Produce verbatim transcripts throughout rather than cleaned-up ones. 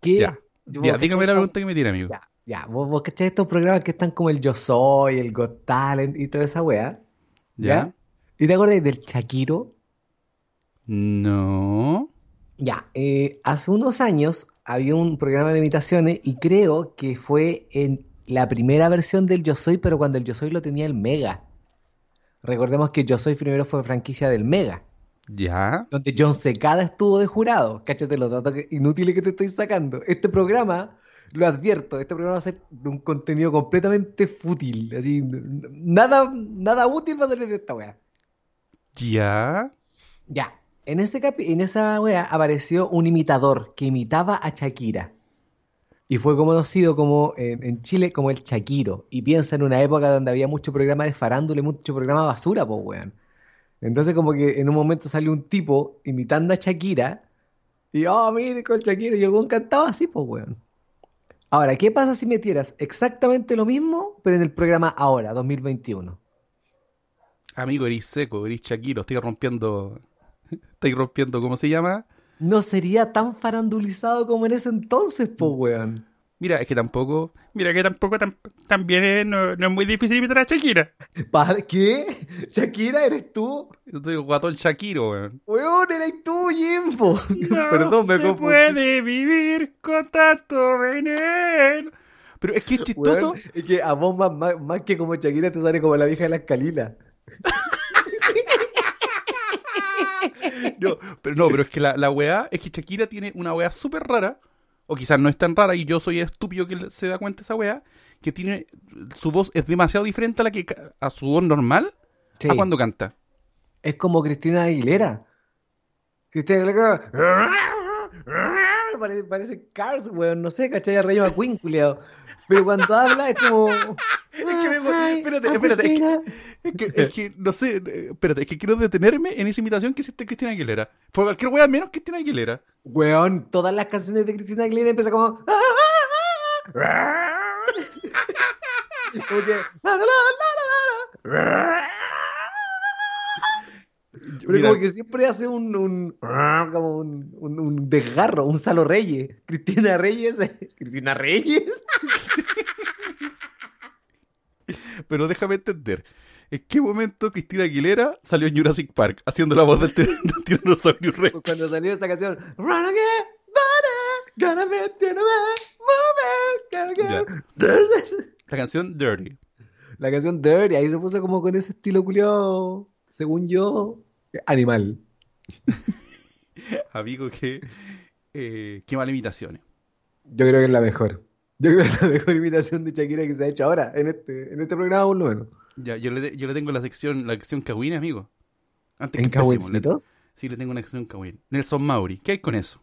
Ya. ¿Qué? Ya, ¿Vos cachai dígame la esta- pregunta que me tiene, amigo. Ya, ya, vos, vos cachai estos programas que están como el Yo Soy, el Got Talent y toda esa weá, ¿ya? ¿Ya? ¿Y te acuerdas del Shakiro? No. Ya, eh, hace unos años había un programa de imitaciones y creo que fue en la primera versión del Yo Soy, pero cuando el Yo Soy lo tenía el Mega. Recordemos que Yo Soy primero fue franquicia del Mega, ¿Ya? donde John Secada estuvo de jurado. Cáchate los datos que- inútiles que te estoy sacando. Este programa, lo advierto, este programa va a ser de un contenido completamente fútil. Así, n- nada, nada útil va a salir de esta wea. ¿Ya? Ya, en, ese capi- en esa wea apareció un imitador que imitaba a Shakira. Y fue conocido como en, en Chile como el Shakiro. Y piensa en una época donde había mucho programa de farándula y mucho programa basura, pues weón. Entonces como que en un momento salió un tipo imitando a Shakira. Y, oh, mire con Shakira. Y el weón cantaba así, pues weón. Ahora, ¿qué pasa si metieras exactamente lo mismo, pero en el programa ahora, dos mil veintiuno? Amigo, eres seco, eres Shakiro, estoy rompiendo. Estoy rompiendo, ¿cómo se llama? No sería tan farandulizado como en ese entonces, pues weón. Mira, es que tampoco. Mira, que tampoco tam- también es, no, no es muy difícil imitar a Shakira. ¿Para qué? ¿Shakira eres tú? Yo soy el guatón Shakiro, weón. Weón, eres tú, Jimbo. No Perdón, me se confundí. puede vivir con tanto veneno. Pero es que es Weón, chistoso. es que a vos más, más, más que como Shakira te sale como la vieja de la escalila. No, pero no, pero es que la, la weá, es que Shakira tiene una weá súper rara, o quizás no es tan rara y yo soy el estúpido que se da cuenta de esa weá, que tiene, su voz es demasiado diferente a la que, ca- a su voz normal, a Sí, cuando canta. es como Cristina Aguilera. Cristina Aguilera. Parece, parece Cars, weón. No sé, ¿cachai? A Rayo McQueen, culiao. Pero cuando habla es como. Es que "Ah, me, hi, espérate, I'm espérate, es que, Christina". es que, es que, no sé, eh, espérate, es que quiero detenerme en esa imitación que hiciste Cristina Aguilera. Fue cualquier weá menos Cristina Aguilera. Weón, todas las canciones de Cristina Aguilera empiezan como. Como que. Pero como Mira, que siempre hace un, un, como un, un, un desgarro, un Salo Reyes. Cristina Reyes. Cristina Reyes. pero déjame entender. ¿En qué momento Cristina Aguilera salió en Jurassic Park haciendo la voz del, ti- del tiranosaurio Cuando Rex? salió esta canción. Run again, buddy, gonna be to the moment, Ya. gonna get. La canción Dirty. La canción Dirty, ahí se puso como con ese estilo culiao, según yo, animal. Amigo, que eh, qué malas imitaciones. Yo creo que es la mejor. Yo creo que es la mejor imitación de Shakira que se ha hecho ahora, en este, en este programa por lo menos. Ya, yo le, yo le tengo la sección, la sección Kawin, amigo. Antes que ¿En empecemos, le, Cahuencitos? sí le tengo una sección Kawin. Nelson Mauri, ¿qué hay con eso?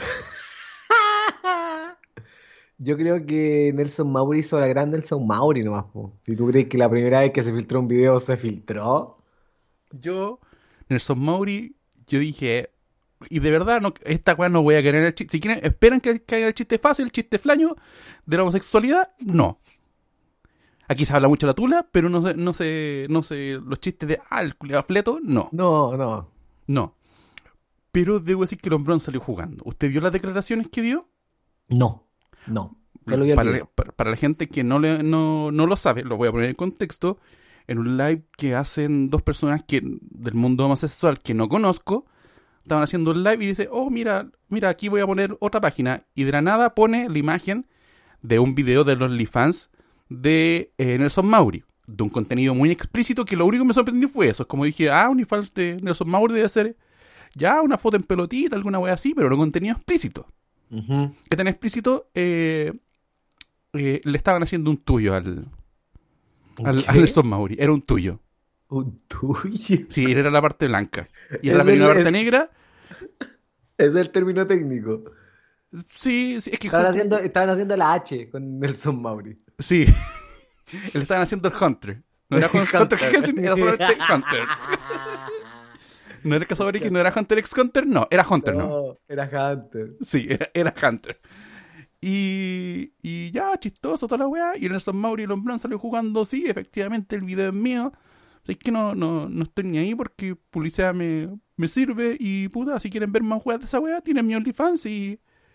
Yo creo que Nelson Mauri hizo la gran Nelson Mauri nomás, po. Si tú crees que la primera vez que se filtró un video se filtró, Yo, Nelson Mauri, yo dije, y de verdad, no, esta weá no voy a querer el chiste. Si quieren, esperan que caiga el chiste fácil, el chiste flaño de la homosexualidad, no. Aquí se habla mucho de la tula, pero no sé, no sé, no sé, los chistes de ah, el culiao fleto, no, no, no, no. Pero debo decir que el hombrón salió jugando. ¿Usted vio las declaraciones que dio? no, no. Te lo voy a Para, olvidar. para, para la gente que no, le, no, no lo sabe, lo voy a poner en contexto, en un live que hacen dos personas que, del mundo homosexual que no conozco, estaban haciendo un live y dice, oh, mira, mira, aquí voy a poner otra página. Y de la nada pone la imagen de un video de los OnlyFans de eh, Nelson Mauri, de un contenido muy explícito que lo único que me sorprendió fue eso. Es como dije, ah, OnlyFans de Nelson Mauri debe ser ya una foto en pelotita, alguna wea así, pero no contenido explícito. Ujú. Que tan explícito, eh, eh, le estaban haciendo un tuyo al, al, a ¿Qué? Nelson Mauri. Era un tuyo. Un tuyo. Sí, era la parte blanca. Y era Es la el- primera parte es- negra. Ese es el término técnico. Sí, sí, es que Estaban son haciendo, como- estaban haciendo la H con Nelson Mauri. sí. Le estaban haciendo el Hunter. No era Hunter, Hunter Helsinki, era solamente Hunter. No era el cazador X, no era Hunter x Hunter, no, era Hunter, no. No, era Hunter. Sí, era, era Hunter. Y, y ya, chistoso toda la weá. Y Nelson Mauri y el hombrón salió jugando. Sí, efectivamente, el video es mío. Es que no, no, no estoy ni ahí porque publicidad me, me sirve. Y puta, si quieren ver más weas de esa weá, tienen mi OnlyFans y,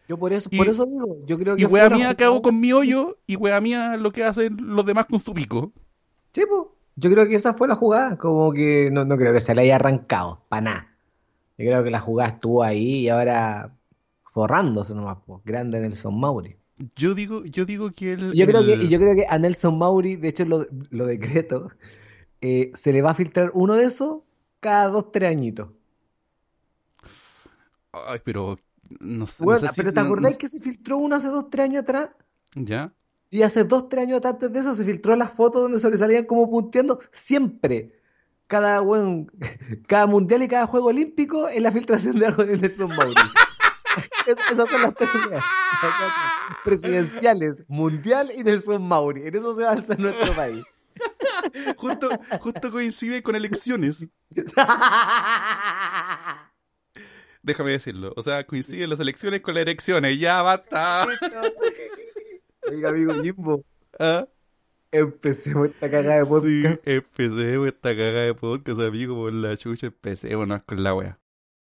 Yo por eso, Y, por eso digo, yo creo y que fue wea una mía que hago jugada. con mi hoyo y wea mía lo que hacen los demás con su pico. Sí, po. Yo creo que esa fue la jugada, como que no, no creo que se la haya arrancado, para nada. Yo creo que la jugada estuvo ahí y ahora forrándose nomás, po. Grande Nelson Mauri. Yo digo, yo digo que el, Y yo creo que, y el... yo creo que a Nelson Mauri, de hecho lo, lo decreto, eh, se le va a filtrar uno de esos cada dos, tres añitos. Ay, pero no sé, no Bueno, sé si... pero ¿te no- no acordáis sé- que se filtró uno hace dos, tres años atrás? ¿Ya? Y hace dos, tres años antes de eso se filtró las fotos donde sobresalían como punteando siempre. Cada, weón, cada mundial y cada juego olímpico en la filtración de algo de Nelson Mauri. Es- esas son las tres weas. Presidenciales, mundial y Nelson Mauri. En eso se avanza en nuestro país. Justo, justo coincide con elecciones. Déjame decirlo. O sea, coinciden las elecciones con las elecciones. Ya basta. Oiga, amigo Jimbo, ¿Ah? empecemos esta cagada de Sí, podcast. empecemos esta cagada de podcast, amigo, por la chucha. Empecemos con la wea.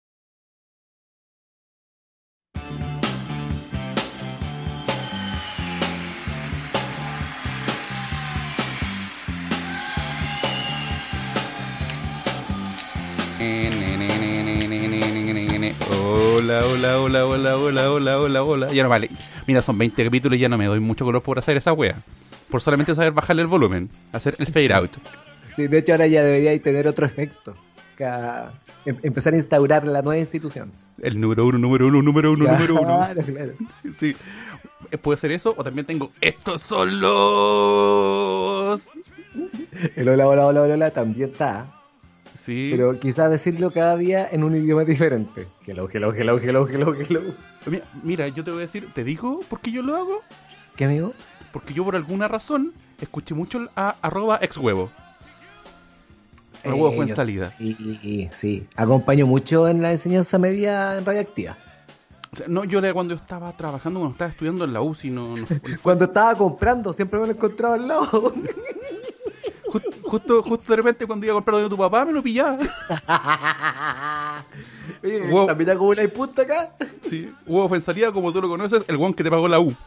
Hola, hola, hola, hola, hola, hola, hola, hola. Ya no vale. Mira, son veinte capítulos y ya no me doy mucho color por hacer esa wea. Por solamente saber bajarle el volumen, hacer el fade out. Sí, de hecho ahora ya debería tener otro efecto. Ca- em- empezar a instaurar la nueva institución. El número uno, número uno, número uno, número uno. Claro, claro. Sí. Eh, Puede ser eso, o también tengo estos son los. El hola, hola, hola, hola, hola también está. Sí. Pero quizás decirlo cada día en un idioma diferente. Hello, hello, hello, hello, hello, hello. Mira, mira, yo te voy a decir, ¿te digo por qué yo lo hago? ¿Qué, amigo? Porque yo por alguna razón escuché mucho el a arroba ex huevo. El huevo fue en yo- salida. Sí, sí. Acompaño mucho en la enseñanza media en radioactiva. O sea, no, yo de cuando estaba trabajando, cuando estaba estudiando en la U C I, no, no, no fue- Cuando estaba comprando, siempre me lo encontraba al lado. justo, justo, justo de repente cuando iba a comprar donde tu papá me lo pillaba. Oye, Wow. ¿también hago una y punta acá? Sí, huevo fue en salida, como tú lo conoces, el guan que te pagó la U.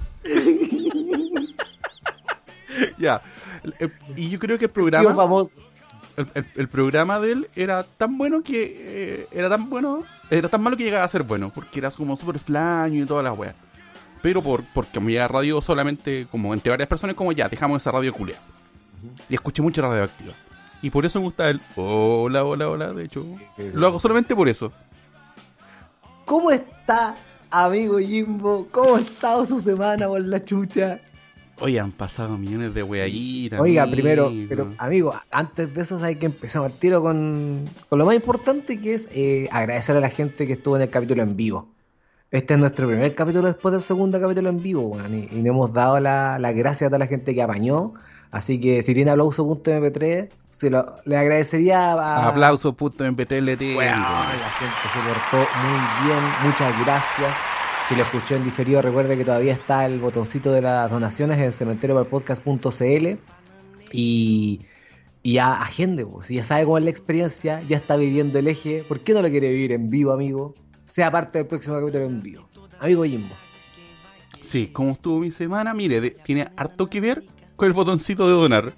Ya. El- el- Y yo creo que el Tío programa, famoso. el, el- el programa de él era tan bueno que eh, era tan bueno, era tan malo que llegaba a ser bueno, porque era como súper flaño y toda la wea. Pero por porque como ya radio solamente como entre varias personas, como ya dejamos esa radio culia. Y escuché mucho radioactiva. Y por eso me gusta el hola, hola, hola. De hecho, sí, sí. lo hago solamente por eso. ¿Cómo está, amigo Jimbo? ¿Cómo ha estado su semana por la chucha? Oye, han pasado millones de weaditas. Oiga, amigo. primero, pero amigo, antes de eso hay que empezar al tiro con, con lo más importante, que es eh, agradecer a la gente que estuvo en el capítulo en vivo. Este es nuestro primer capítulo después del segundo capítulo en vivo, weón, y, y le hemos dado las la gracias a toda la gente que apañó. Así que si tiene aplauso punto eme pe tres, se lo, le agradecería a... Aplauso, puto M P tres le tengo. Weón, la gente se portó muy bien, muchas gracias. Si lo escuchó en diferido, recuerde que todavía está el botoncito de las donaciones en cementerio para el podcast punto ce ele. Y, y ya agende, pues. Si ya sabe cómo es la experiencia, ya está viviendo el eje. ¿Por qué no lo quiere vivir en vivo, amigo? Sea parte del próximo capítulo en vivo. Amigo Jimbo. Sí, ¿cómo estuvo mi semana? Mire, de- tiene harto que ver con el botoncito de donar.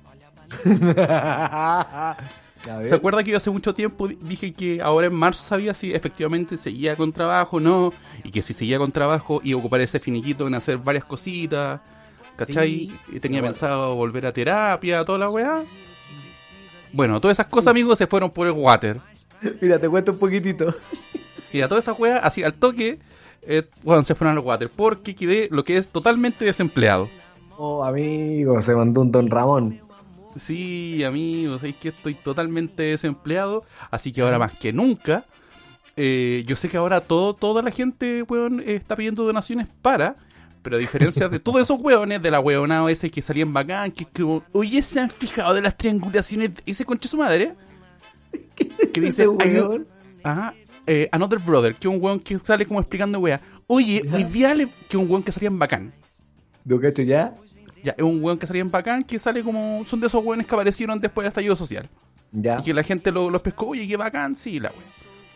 ¿Se acuerda que yo hace mucho tiempo di- dije que ahora en marzo sabía si efectivamente seguía con trabajo o no? Y que si seguía con trabajo iba a ocupar ese finiquito en hacer varias cositas, ¿cachai? Sí, y tenía bueno. pensado volver a terapia, toda la weá. Bueno, todas esas cosas, amigos, se fueron por el water. Mira, te cuento un poquitito. Y a todas esas weas, así al toque, eh, bueno, se fueron al water. Porque quedé lo que es totalmente desempleado. Oh, amigo, se mandó un Don Ramón. Sí, amigos, sabéis que estoy totalmente desempleado, así que ahora más que nunca, eh, yo sé que ahora todo, toda la gente, weón, eh, está pidiendo donaciones para, pero a diferencia de todos esos weones, de la weonada ese que salían bacán, que es como, oye, ¿se han fijado de las triangulaciones? Ese concha su madre, que dice, Ese "Ay, no". weón. Ajá, eh, Another Brother, que es un weón que sale como explicando wea, oye, hoy día le- que es un weón que salía en bacán. ¿No cacho ya? Ya, es un weón que salía en bacán, que sale como, son de esos weones que aparecieron después del estallido social. Ya. Y que la gente lo- los pescó, oye, qué bacán, sí, la wea.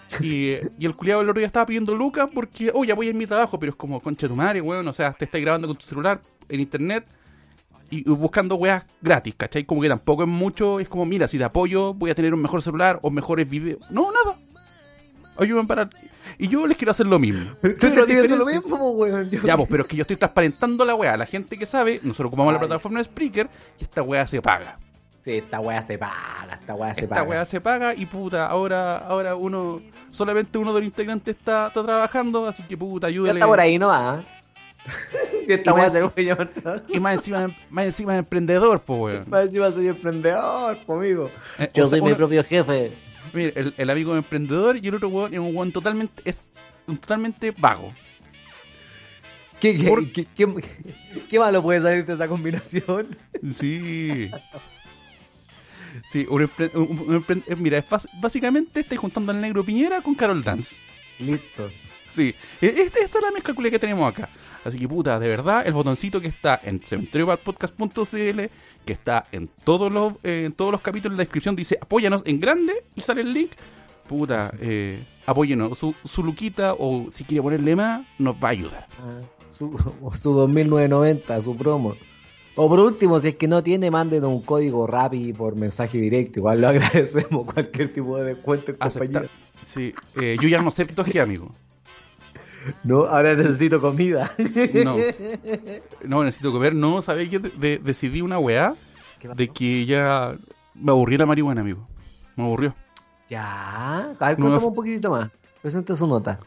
Y, y el culiado el otro día estaba pidiendo lucas porque, oh, ya voy a mi trabajo, pero es como, concha de tu madre, weón, o sea, te estás grabando con tu celular en internet y, y buscando weas gratis, ¿cachai? Como que tampoco es mucho, es como, mira, si te apoyo voy a tener un mejor celular o mejores videos. No, nada. Ayúdenme para... Y yo les quiero hacer lo mismo. Pero tú estás pidiendo lo mismo, weón. Yo... Ya, pues, pero es que yo estoy transparentando la wea. La gente que sabe, nosotros ocupamos Ay. la plataforma de Spreaker y esta wea se paga. Sí, esta weá se paga, esta weá se Esta paga. weá se paga y puta, ahora ahora uno, solamente uno de los integrantes está, está trabajando, así que puta, Ya ayúdale. está por ahí, ¿no? ¿Ah? Si esta Y weá más- se puede llamar todo. Y más encima, más encima es emprendedor, pues weón. Más encima soy emprendedor, conmigo. Eh, Yo o sea, soy mi uno- propio jefe. Mire, el, el amigo es emprendedor y el otro weón es un weón totalmente, es un totalmente vago. ¿Qué, qué, Por- qué, qué, qué malo puede salir de esa combinación? Sí. Sí, un empre- un- un empre- eh, mira, es bas- básicamente estáis juntando al negro Piñera con Carol Dance. Listo. Sí, e- este- esta es la mezcla culia que tenemos acá. Así que puta, de verdad, el botoncito que está en cementerio para podcast punto c l, que está en todos los eh, en todos los capítulos en la descripción, dice apóyanos en grande y sale el link. Puta, eh, apóyenos. Su, su luquita o si quiere ponerle más, nos va a ayudar. Ah, su, su dos mil novecientos noventa, su promo. O por último, si es que no tiene, manden un código Rappi por mensaje directo. Igual lo agradecemos, cualquier tipo de descuento en Acepta- compañía. Sí, eh, yo ya no acepto G, amigo. No, ahora necesito comida. No, no necesito comer. No, ¿sabes qué? De- de- decidí una weá ¿Qué pasó? de que ya me aburrió la marihuana, amigo. Me aburrió. Ya. A ver, No, cuéntame no- un poquitito más. Presenta su nota.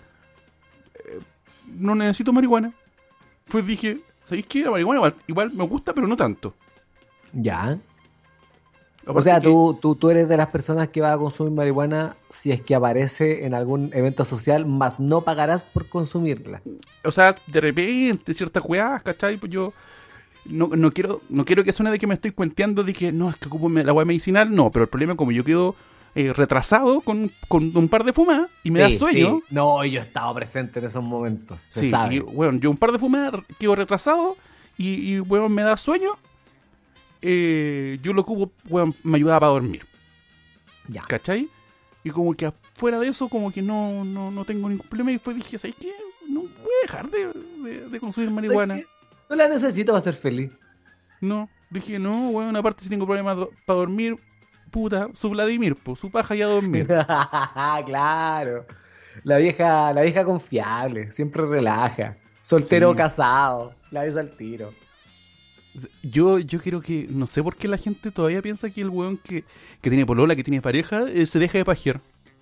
No necesito marihuana. Pues dije, ¿sabéis qué? La marihuana igual, igual me gusta, pero no tanto. Ya. O Aparte sea, que- tú, tú, tú eres de las personas que va a consumir marihuana si es que aparece en algún evento social, más no pagarás por consumirla. O sea, de repente, ciertas weás, ¿cachai? Pues yo no, no quiero no quiero que suene de que me estoy cuenteando de que no, es que ocupo me- la weá medicinal. No, pero el problema es como yo quedo eh, retrasado con, con un par de fumadas y me da Sí, sueño. sí. No, yo he estado presente en esos momentos. Se Sí, sabe. y bueno, yo un par de fumadas quedo retrasado y, y bueno, me da sueño. Eh, yo lo ocupo, bueno, me ayudaba para dormir, Ya. ¿cachai? Y como que afuera de eso, como que no, no, no tengo ningún problema. Y fue dije, ¿sabes qué? No voy a dejar de, de, de consumir marihuana. ¿Sabes qué? No la necesito para ser feliz. No, dije, no, bueno, aparte si tengo problemas do- para dormir, puta, su Vladimir, pues, su paja y a dormir. Claro. La vieja, la vieja confiable, siempre relaja. Soltero o Sí. casado, la ves al tiro. Yo, yo creo que, no sé por qué la gente todavía piensa que el weón que, que tiene polola, que tiene pareja, eh, se deja de pajear.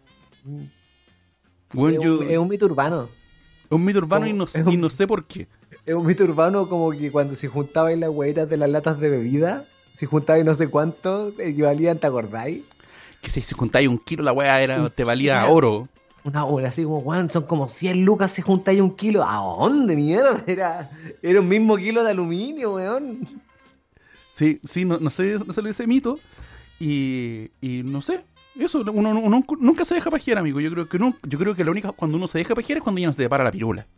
Weón, es, yo, un, es un mito urbano. es un mito urbano y como- no, es sé- un- y no sé por qué. Es un mito urbano como que cuando se juntaban las huevitas de las latas de bebida, si juntaban no sé cuánto, equivalían, ¿te acordáis? Que si se juntáis un kilo, la weá era, Un te valía kilo. oro. Una hora así como, weón, son como cien lucas si juntáis un kilo. ¿A dónde, mierda? Era, era un mismo kilo de aluminio, weón. Sí, sí, no, no sé, no sé ese mito. Y, y no sé, eso, uno, uno- uno nunca se deja pajear, amigo. Yo creo que no, yo creo que la única cuando uno se deja pajear es cuando ya no se te para la pirula.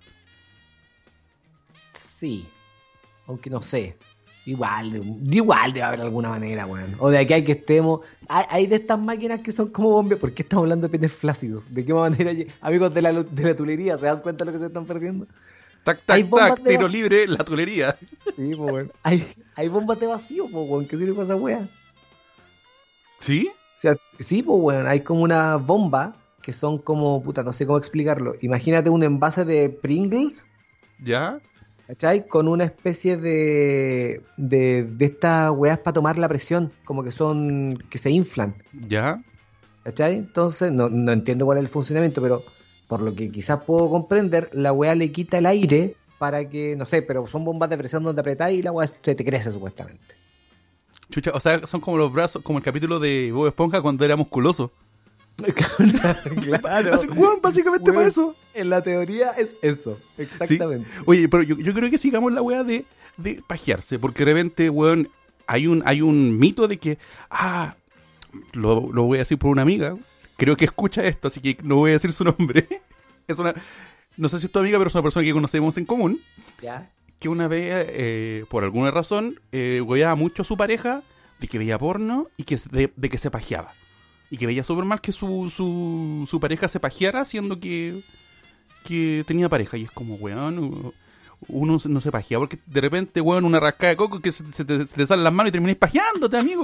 Sí, aunque no sé. Igual, de- igual debe haber alguna manera, weón. O de aquí a que estemos. Hay, hay de estas máquinas que son como bombeos. ¿Por qué estamos hablando de penes flácidos? ¿De qué manera, lle- amigos de la, lu- de la tulería, se dan cuenta de lo que se están perdiendo? Tac, Hay tac, bombas tac, de tiro vacío. libre, la tulería. Sí, pues, weón. Hay, hay bombas de vacío, pues, weón. ¿Qué sirve para esa wea? ¿Sí? O sea, sí, pues, weón. Hay como una bomba que son como, puta, no sé cómo explicarlo. Imagínate un envase de Pringles. ¿Ya? ¿Cachai? Con una especie de, de, de estas weas para tomar la presión, como que son, que se inflan, ¿Ya? ¿cachai? Entonces, no, no entiendo cuál es el funcionamiento, pero por lo que quizás puedo comprender, la wea le quita el aire para que, no sé, pero son bombas de presión donde apretáis y la wea se te crece supuestamente. Chucha, o sea, son como los brazos, como el capítulo de Bob Esponja cuando era musculoso. Claro. Así, weón, básicamente Weón. para eso. En la teoría es eso, exactamente. Oye, pero yo, yo creo que sigamos la weá de, de pajearse, porque de repente, weón, hay un, hay un mito de que, ah, lo, lo voy a decir por una amiga, creo que escucha esto, así que no voy a decir su nombre. Es una, no sé si es tu amiga, pero es una persona que conocemos en común, ¿Ya? que una vez, eh, por alguna razón, eh, weaba mucho a su pareja de que veía porno y que, se- de, de que se pajeaba. Y que veía súper mal que su, su, su pareja se pajeara haciendo que, que tenía pareja. Y es como, weón, uno no se pajea porque de repente, weón, una rascada de coco que se, se, te, se te salen las manos y termináis pajeándote, amigo.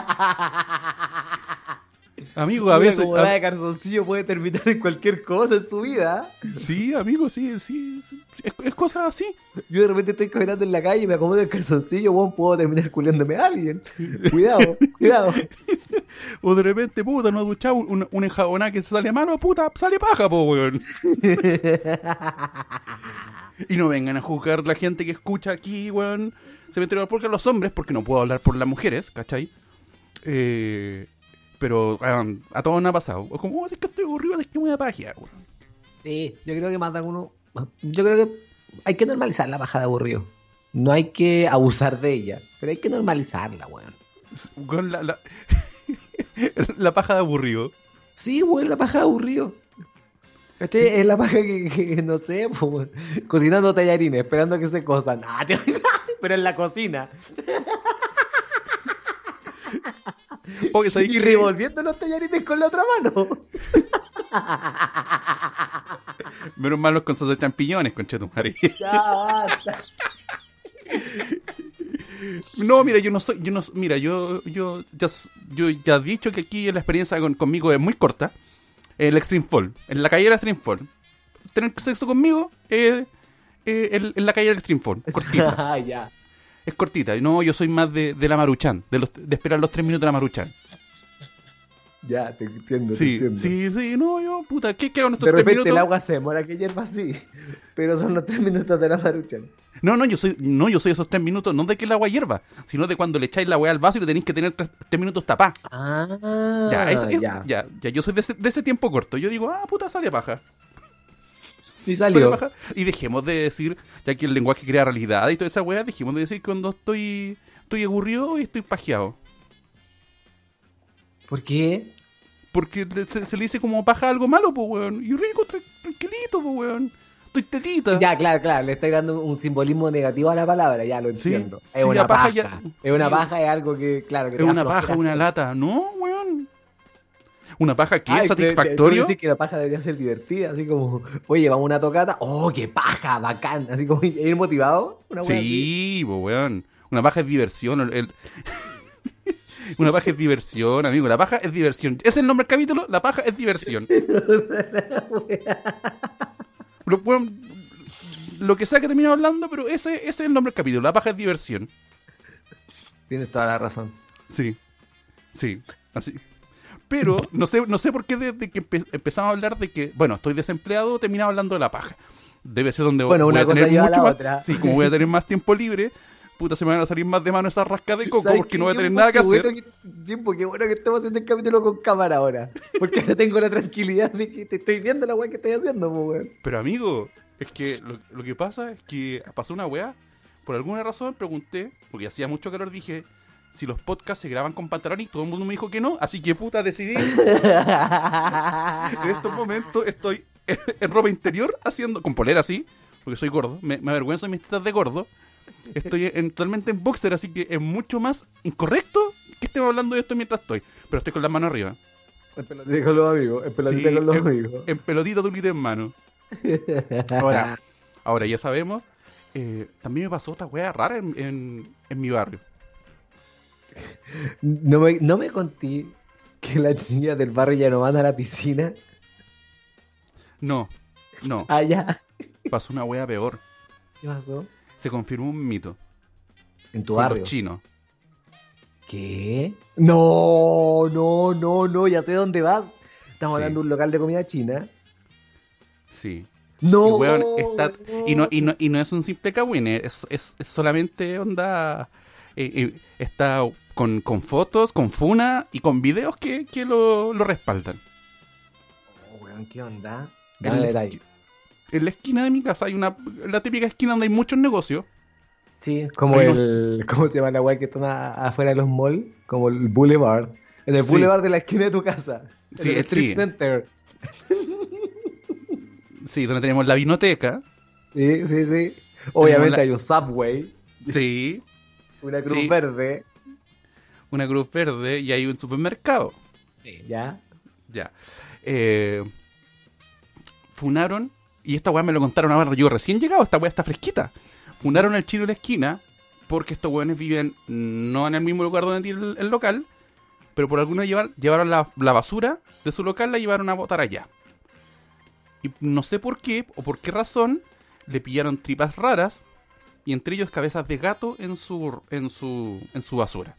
Amigo, a Una veces... acomodada A... de calzoncillo puede terminar en cualquier cosa en su vida. Sí, amigo, sí, sí. sí. Es, es cosas así. Yo de repente estoy caminando en la calle y me acomodo el calzoncillo, weón, puedo terminar culiándome a alguien. Cuidado, cuidado. O de repente, puta, no ha duchado un, un enjabonado que se sale malo, puta, sale paja, po, weón. Y no vengan a juzgar la gente que escucha aquí, weón. Se me entregó porque a los hombres, porque no puedo hablar por las mujeres, ¿cachai? Eh... Pero um, a todos nos ha pasado. O como, oh, es que estoy aburrido, es que me voy a pajear, weón. Sí, yo creo que más de alguno. Yo creo que hay que normalizar la paja de aburrido. No hay que abusar de ella, pero hay que normalizarla, weón. Con la, la, la paja de aburrido. Sí, weón, la paja de aburrido. ¿Cachai? Sí. Es la paja que, que no sé, pues, cocinando tallarines, esperando a que se cosan. Ah, te... pero en la cocina. Oye, y que... revolviendo los tallarines con la otra mano. Menos mal los con salsa de champiñones, conchetumare. Ya basta. No, mira, yo no soy, yo no, mira, yo, yo, ya, yo ya he dicho que aquí la experiencia con, conmigo es muy corta. El Extreme Fall, en la calle del Extreme Fall. Tener sexo conmigo eh, eh, en, en la calle del Extreme Fall, cortita. Ya. Es cortita. No, yo soy más de, de la Maruchan, de, los, de esperar los tres minutos de la Maruchan. Ya, te entiendo, sí, te entiendo. Sí, sí, no, yo, puta, ¿qué, qué hago en estos tres minutos? De repente minutos? el agua se demora que hierva así, pero son los tres minutos de la Maruchan. No, no, yo soy no yo soy esos tres minutos, no de que el agua hierva, sino de cuando le echáis la weá al vaso y le tenéis que tener tres, tres minutos tapá. Ah, ya, es, es, ya. ya, ya, yo soy de ese, de ese tiempo corto. Yo digo, ah, puta, sale paja. Sí salió. Sale paja. Y dejemos de decir, ya que el lenguaje crea realidad y toda esa weá, dejemos de decir cuando estoy, estoy aburrido y estoy pajeado. ¿Por qué? Porque se, se le dice como paja algo malo, pues, weón. Y rico, tra- tranquilito, pues, weón. Estoy tetita. Ya, claro, claro, le estáis dando un simbolismo negativo a la palabra, ya lo entiendo. Sí, es sí, una la paja paja. ya- es una sí. paja, es algo que, claro, que Es te da una flojera paja, una hacer. lata. No, weón. Una paja que Ay, es satisfactorio. decir que la paja debería ser divertida, así como, oye, vamos a una tocata, oh, qué paja, bacán, así como ir motivado. Una wea así. Sí, pues, weón. Una paja es diversión. El... el- Una paja es diversión, amigo. La paja es diversión. ¿Ese es el nombre del capítulo? La paja es diversión. Lo, weón, lo que sea que termine hablando, pero ese, ese es el nombre del capítulo. La paja es diversión. Tienes toda la razón. Sí. Sí. Así. Pero no sé, no sé por qué desde que empe- empezamos a hablar de que, bueno, estoy desempleado, terminaba hablando de la paja. Debe ser donde Bueno, voy una a cosa tener lleva a mucho la más, otra. sí, como voy a tener más tiempo libre, puta, se me van a salir más de mano esas rascas de coco ¿Sabes porque qué, no voy a tener Jimbo? nada que Qué hacer. bueno que, Jimbo, qué bueno que estamos haciendo el capítulo con cámara ahora. Porque ahora tengo la tranquilidad de que te estoy viendo la weá que estoy haciendo, po, weón. Pero amigo, es que lo, lo que pasa es que pasó una weá, por alguna razón pregunté, porque hacía mucho calor, dije si los podcasts se graban con pantalón y todo el mundo me dijo que no, así que puta decidí. En estos momentos estoy en, en ropa interior haciendo, con polera así, porque soy gordo, me, me avergüenzo de mis tetas de gordo. Estoy en, totalmente en boxer, así que es mucho más incorrecto que estemos hablando de esto mientras estoy. Pero estoy con las manos arriba. En pelotita con los amigos, en pelotita Sí, con los en, amigos. en pelotita, tulita en mano. Ahora, ahora ya sabemos, eh, también me pasó otra wea rara en, en, en mi barrio. No me, no me conté que las niñas del barrio ya no van a la piscina. No, no, Ah, ya. pasó una wea peor. ¿Qué pasó? Se confirmó un mito. En tu Con barrio. los chinos. ¿Qué? No, no, no, no, ya sé dónde vas. Estamos Sí. hablando de un local de comida china. Sí. No, Y, weón, está- no. y, no, y, no, y no es un simple cagüín, es, es, es solamente onda... eh, eh, está con, con fotos, con funa y con videos que, que lo, lo respaldan. Oh, weón, ¿qué onda? En Dame la, detalles. en la esquina de mi casa hay una... La típica esquina donde hay muchos negocios. Sí, como Hay el... ¿Cómo se llama la weá que está a- afuera de los malls? Como el Boulevard. En el Sí. Boulevard de la esquina de tu casa. En Sí, el eh, Strip sí. Center. Sí, donde tenemos la vinoteca. Sí, sí, sí. Obviamente la- hay un Subway, Sí. una cruz Sí. verde. Una cruz verde y hay un supermercado. Sí, Sí, ya. Ya. Eh, funaron, y esta weá me lo contaron ahora, yo recién llegado, esta weá está fresquita. Funaron al chino de la esquina porque estos weones viven no en el mismo lugar donde tiene el, el local, pero por alguna llevar, llevaron la, la basura de su local, la llevaron a botar allá. Y no sé por qué, o por qué razón, le pillaron tripas raras, y entre ellos cabezas de gato en su en su, en su basura.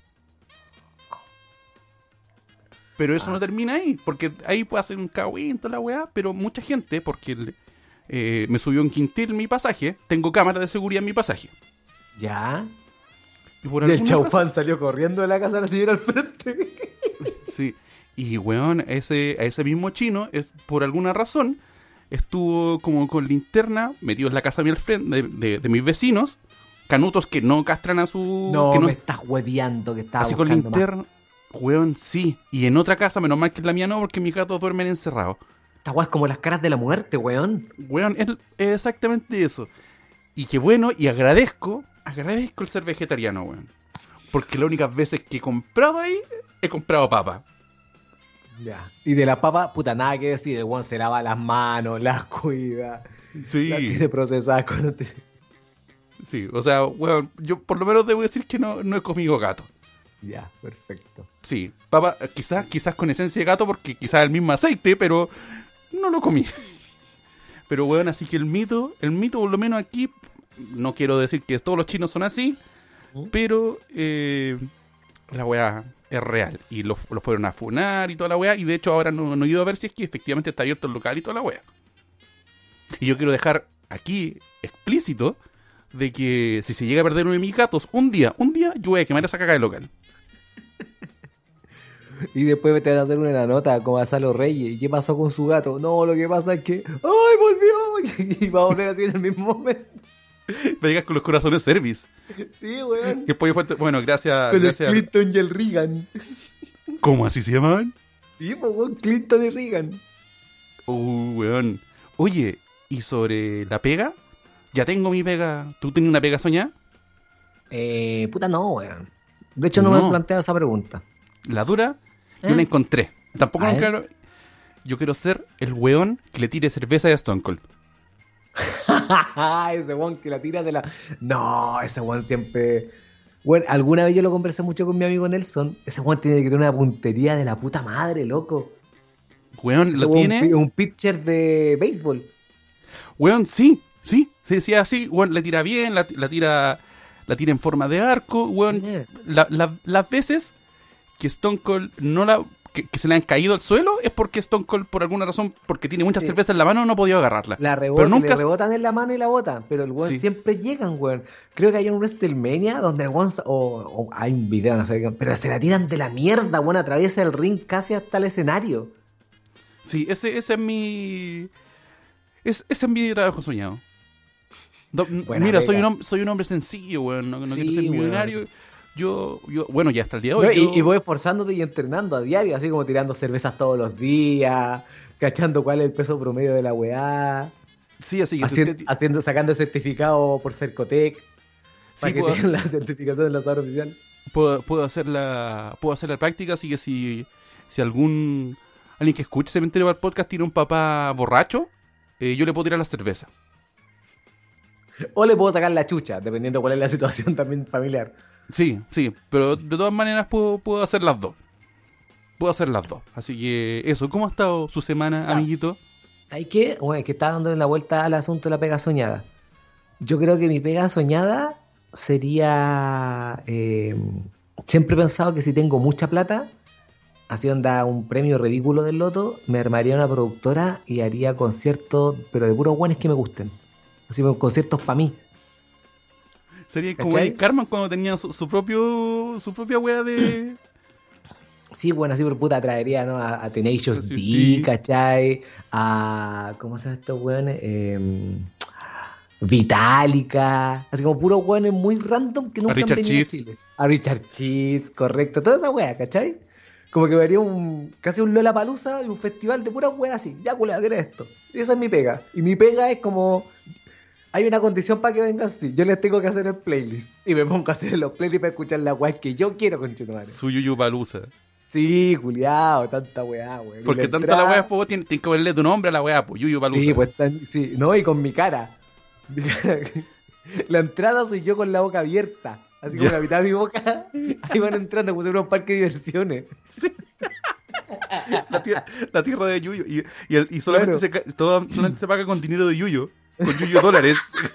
Pero eso ah. no termina ahí, porque ahí puede hacer un cagüín, toda la weá, pero mucha gente, porque eh, me subió un quintil mi pasaje, tengo cámara de seguridad en mi pasaje. Ya. Y, por y el chaufán razón... salió corriendo de la casa de la señora al frente. Sí. Y weón, ese, a ese mismo chino, es, por alguna razón, estuvo como con linterna metido en la casa de, de, de, de mis vecinos, canutos que no castran a su... No, que no me estás hueveando que estaba así con linterna. Más. Weón, sí. Y en otra casa, menos mal que en la mía no, porque mis gatos duermen encerrados. Esta weá es como las caras de la muerte, weón. Weón, es, es exactamente eso. Y qué bueno, y agradezco, agradezco el ser vegetariano, weón. Porque las únicas veces que he comprado ahí, he comprado papa. Ya. Y de la papa, puta, nada que decir. El weón se lava las manos, las cuida. Sí. Las tiene procesadas con... Sí, o sea, weón, yo por lo menos debo decir que no, no he comido gato. Ya, perfecto. Sí, papa, quizás, quizás con esencia de gato, porque quizás el mismo aceite, pero no lo comí. Pero weón, así que el mito, el mito por lo menos aquí, no quiero decir que todos los chinos son así, ¿Mm? pero eh, la weá es real. Y lo, lo fueron a funar y toda la weá, y de hecho ahora no, no he ido a ver si es que efectivamente está abierto el local y toda la weá. Y yo quiero dejar aquí explícito de que si se llega a perder uno de mis gatos, un día, un día yo voy a quemar esa caca del local. Y después te van a hacer una nota como a Salo Reyes. ¿Y qué pasó con su gato? No, lo que pasa es que... ¡Ay, volvió! Y va a volver así en el mismo momento. Va a llegar con los corazones service. Sí, weón. Que fue, bueno, gracias... Con gracias el Clinton y el Reagan. ¿Cómo así se llamaban? Sí, pues, weón, Clinton y Reagan. Uh, weón. Oye, ¿y sobre la pega? Ya tengo mi pega. ¿Tú tenías una pega soñada? Eh, puta no, weón. De hecho, no, no me he planteado esa pregunta. ¿La dura? Yo ¿Eh? la encontré. Tampoco no quiero... Yo quiero ser el weón que le tire cerveza a Stone Cold. Ese weón que la tira de la... No, ese weón siempre... Bueno, alguna vez yo lo conversé mucho con mi amigo Nelson. Ese weón tiene que tener una puntería de la puta madre, loco. Weón, ese ¿lo weón tiene? Un, un pitcher de béisbol. Weón, sí, sí. Sí, sí, así. Weón, le tira bien, la, la tira... La tira en forma de arco, weón. Yeah. La, la, las veces que Stone Cold no la... Que, que se le han caído al suelo es porque Stone Cold, por alguna razón, porque tiene mucha sí. cerveza en la mano, no podía agarrarla. La rebota, pero nunca... le rebotan en la mano y la botan, pero el weón sí. siempre llegan, weón. Creo que hay un WrestleMania donde el weón, o, o hay un video, no sé, pero se la tiran de la mierda, weón, atraviesa el ring casi hasta el escenario. Sí, ese, ese es mi... Es, ese es mi trabajo soñado. Do, mira, soy un, soy un hombre sencillo, weón, no, no sí, quiero ser millonario... Weón. Yo, yo, bueno, ya hasta el día de hoy. No, yo... y, y voy esforzándote y entrenando a diario, así como tirando cervezas todos los días, cachando cuál es el peso promedio de la weá. Sí, así que haciendo, usted... haciendo, sacando el certificado por Cercotec. Sí, para que puedo... tengan la certificación del lanzador oficial. Puedo, puedo hacer la, puedo hacer la práctica, así que si, si algún alguien que escuche Cementerio para el podcast tiene un papá borracho, eh, yo le puedo tirar la cerveza. O le puedo sacar la chucha, dependiendo cuál es la situación también familiar. Sí, sí, pero de todas maneras puedo, puedo hacer las dos. Puedo hacer las dos. Así que eso, ¿cómo ha estado su semana, ah, amiguito? ¿Sabes qué? Bueno, que está dándole la vuelta al asunto de la pega soñada. Yo creo que mi pega soñada sería... Eh, siempre he pensado que si tengo mucha plata, así onda un premio ridículo del loto, me armaría una productora y haría conciertos, pero de puros guanes que me gusten. Así, conciertos para mí. Sería como el Carmen cuando tenía su, su propio su propia wea de... Sí, bueno, así por puta traería, ¿no? A, a Tenacious D, sí. ¿Cachai? A... ¿Cómo se llaman estos weones? Eh, Vitalica. Así como puros weones muy random que nunca han venido a Chile. A Richard Cheese, correcto. Toda esa wea, ¿cachai? Como que me haría un... casi un Lollapalooza y un festival de puras weas así. Ya, culea, ¿qué era esto? Y esa es mi pega. Y mi pega es como... Hay una condición para que vengan así. Yo les tengo que hacer el playlist. Y me pongo a hacer los playlists para escuchar las weas que yo quiero, conchetumare. Su Yuyu Palusa. Sí, culiao, tanta weá, weón. Y Porque la tanta entrada- la weá, pues tienes que ponerle tu nombre a la weá, pues Yuyu Palusa. Sí, pues tan- sí, no, y con mi cara. Mi cara. La entrada soy yo con la boca abierta. Así como Ya. la mitad de mi boca. Ahí van entrando como si fuera un parque de diversiones. Sí. La, tierra, la tierra de Yuyo. Y, y, el- y solamente, Claro. se, ca- todo- solamente se paga con dinero de Yuyo. Con Yuyo dólares.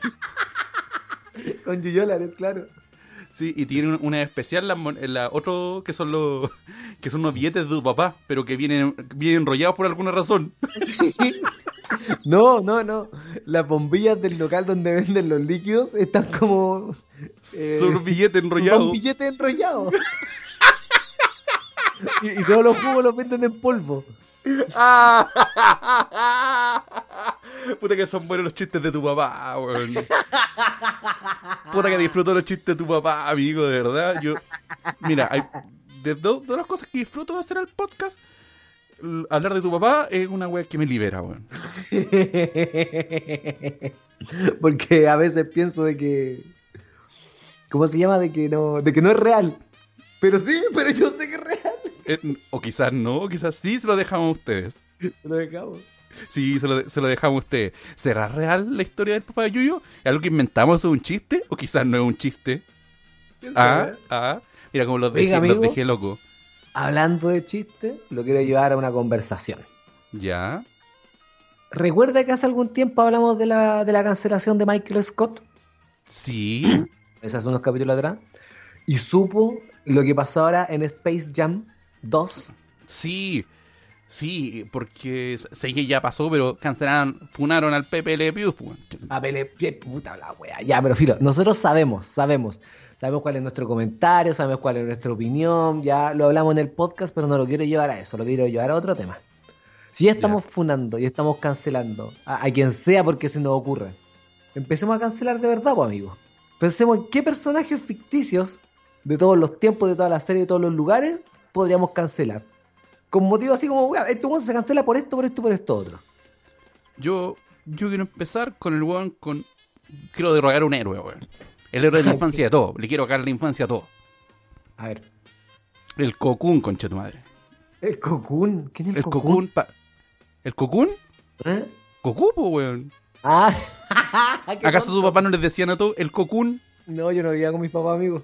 Con yuyolares, claro. Sí, y tiene un- una especial, la, mon- la otro que son los que son unos billetes de tu papá, pero que vienen, vienen enrollados por alguna razón. Sí. No, no, no. Las bombillas del local donde venden los líquidos están como. eh, Son unos billetes Son enrollados. billetes enrollados. y, y todos los jugos los venden en polvo. ¡Ah! Puta que son buenos los chistes de tu papá, weón. Puta que disfruto los chistes de tu papá, amigo, de verdad. Yo, mira, hay, de, do- de las cosas que disfruto de hacer el podcast, l- hablar de tu papá es una weá que me libera, weón. Porque a veces pienso de que. ¿Cómo se llama? De que no, de que no es real. Pero sí, pero yo sé que es real. Eh, o quizás no, o quizás sí se lo dejamos a ustedes. Lo dejamos. Sí, se lo, de- se lo dejamos a ustedes. ¿Será real la historia del papá de Yuyo? ¿Es algo que inventamos, es un chiste? ¿O quizás no es un chiste? ¿Quién Ah, sabe? ah. Mira cómo los Oiga, dejé, los amigo. dejé loco. Hablando de chistes, lo quiero llevar a una conversación. Ya. ¿Recuerda que hace algún tiempo hablamos de la, de la cancelación de Michael Scott? Sí. Ese hace unos capítulos atrás. Y supo lo que pasó ahora en Space Jam dos. Sí. Sí, porque sé que ya pasó, pero cancelaron, funaron al Pepe Le Pew. fu- A pele, pie, puta la wea. Ya, pero filo, nosotros sabemos, sabemos. Sabemos cuál es nuestro comentario, sabemos cuál es nuestra opinión. Ya lo hablamos en el podcast, pero no lo quiero llevar a eso, lo quiero llevar a otro tema. Si ya estamos funando y estamos cancelando a, a quien sea porque se nos ocurre, empecemos a cancelar de verdad, pues, amigos. Pensemos en qué personajes ficticios de todos los tiempos, de todas las series, de todos los lugares, podríamos cancelar. Con motivo así como, "Wea, este weón se cancela por esto, por esto, por esto otro". Yo, yo quiero empezar con el weón con... Quiero derrogar a un héroe, weón. El héroe de la infancia de todo. Le quiero cagar la infancia a todo. A ver, El Cocoon, concha tu madre. el Cocoon. ¿Quién es el, El Cocoon? Cocoon... pa- ¿El Cocoon? ¿Eh? Cocoon, po, weón. Ah, qué ¿Acaso tu tonto. papá no les decían a todos el Cocoon? No, yo no vivía con mis papás, amigos.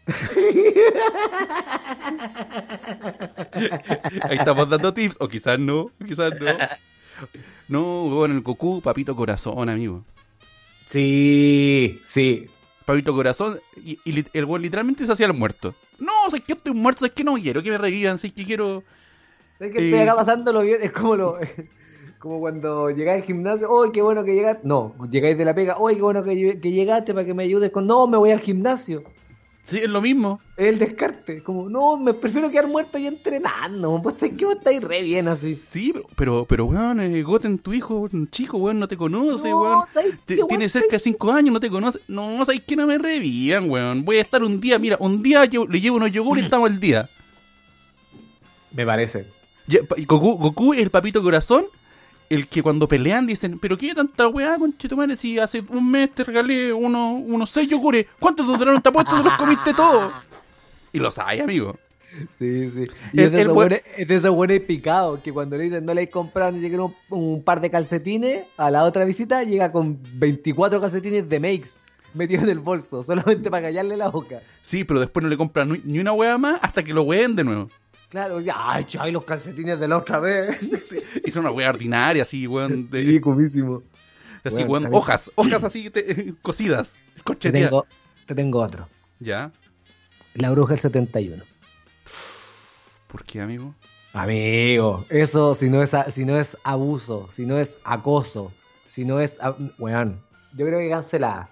Ahí estamos dando tips. O quizás no, quizás no. No, weón, el Goku, papito corazón, amigo. Sí, sí. Papito corazón. Y, y lit- el weón literalmente se hacía el muerto. No, sé que estoy muerto, es que no quiero que me revivan, sé que quiero... ¿Sabes que estoy Eh, acá pasándolo bien? Es como lo... Como cuando llegáis al gimnasio, ¡oh, qué bueno que llegaste! No, llegáis de la pega, ¡oh, qué bueno que, que llegaste para que me ayudes con... No, me voy al gimnasio. Sí, es lo mismo. Es el descarte. Como, no, me prefiero quedar muerto y entrenando. Pues es que vos estáis re bien así. Sí, pero, pero, pero weón, eh, Goten, tu hijo, un chico, weón, no te conoce, No, weón. ¿sabes Te- qué, tiene weón? cerca de cinco años, no te conoce. No, sabes que no me revivan, weón. Voy a estar un día, mira, un día llevo- le llevo unos yogur y estamos al día. Me parece. Ya, pa- y Goku, Goku es el papito corazón, el que cuando pelean dicen, pero qué tanta weá, conchetumare, si hace un mes te regalé uno, unos seis yogures, ¿cuántos te duraron? Te apuesto que los comiste todos. Y lo sabes, amigo. Sí, sí. Y El- es, de el esos buen- buenos- es de esos buenos picados que cuando le dicen no le he comprado ni siquiera un, un par de calcetines, a la otra visita llega con veinticuatro calcetines de Makes metidos en el bolso, solamente para callarle la boca. Sí, pero después no le compran ni- ni una weá más hasta que lo ween de nuevo. Claro, ya, ay, chay, los calcetines de la otra vez. Y son una weá ordinaria, así, weón. De, Sí, cubísimo. así, Bueno, weón, a mí- hojas, hojas así te- cocidas, Te corcheteadas. tengo, te tengo otro. ¿Ya? La bruja del setenta y uno. ¿Por qué, amigo? Amigo, eso si no es a- si no es abuso, si no es acoso, si no es... a- Weón, yo creo que cancelada.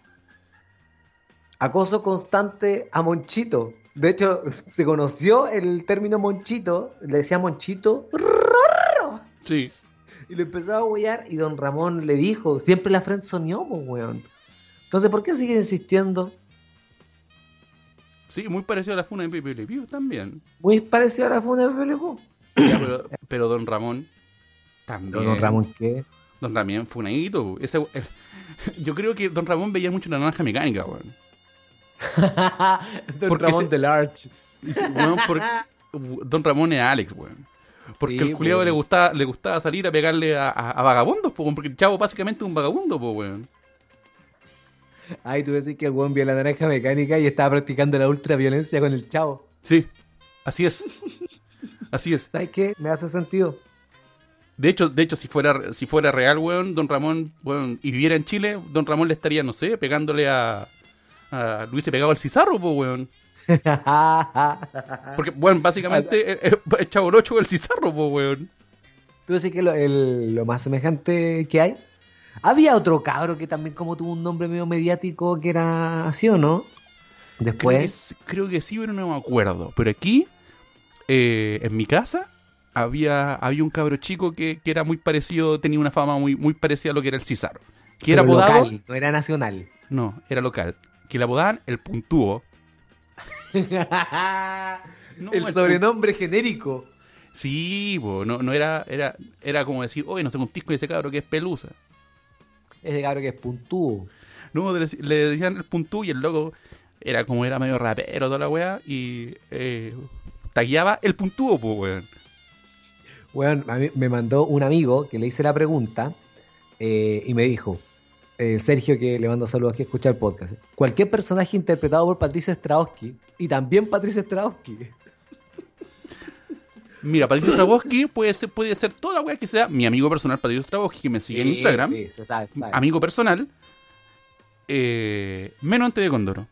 Acoso constante a Monchito. De hecho, se conoció el término Monchito, le decía Monchito, Sí. y lo empezaba a huear, y don Ramón le dijo, siempre la friendzoneó, pues, weón. Entonces, ¿por qué sigue insistiendo? Sí, muy parecido a la funa de Pepe Le Pew también. Muy parecido a la funa de Pelepú. Ya, pero, pero Don Ramón también. ¿Don Ramón qué? Don Ramón funadito. Ese, el- yo creo que Don Ramón veía mucho la naranja mecánica, weón. don Porque Ramón se- del Arch. Y sí, weón, por- Don Ramón es Alex, weón. Porque Sí, el culiado po. le gustaba, le gustaba salir a pegarle a, a, a vagabundos, po, porque el chavo básicamente es un vagabundo, po, weón. Ay, tú decís que el weón vio la naranja mecánica y estaba practicando la ultraviolencia con el chavo. Sí, así es. Así es. ¿Sabes qué? Me hace sentido. De hecho, de hecho, si fuera, si fuera real, weón, Don Ramón, weón, y viviera en Chile, Don Ramón le estaría, no sé, pegándole a, a Luis se pegaba al Cizarro, po, weón. Porque, bueno, básicamente el, el Chavo Rocho es el Cizarro, po, weón. ¿Tú decís que lo, el- lo más semejante que hay? Había otro cabro que también como tuvo un nombre medio mediático que era así, ¿o no? Creo que, Después... s- creo que sí, pero no me acuerdo. Pero aquí, eh, en mi casa, había, había un cabro chico que, que era muy parecido, tenía una fama muy, muy parecida a lo que era el Cizarro. Que era pero apodado... local, no era nacional. No, era local. Que le apodaban el Puntúo. No, el el sobrenombre genérico. Sí, po, no, no era, era, era como decir, oye, no sé, un tisco de ese cabro que es pelusa. Ese cabro que es puntúo. No, le, le decían el Puntú y el loco era como era medio rapero toda la weá y eh, tagueaba el Puntúo, pues, weón. Bueno, a mí me mandó un amigo que le hice la pregunta eh, y me dijo, eh, Sergio, que le mando saludos aquí a escuchar el podcast. Cualquier personaje interpretado por Patricio Strahovski y también Patricio Strahovski. Mira, Patricio Straboski puede ser, puede ser toda la weá que sea mi amigo personal, Patricio Straboski, que me sigue en Sí, Instagram. Sí, se sabe, se sabe. Amigo personal. Eh, menos en T V Condoro.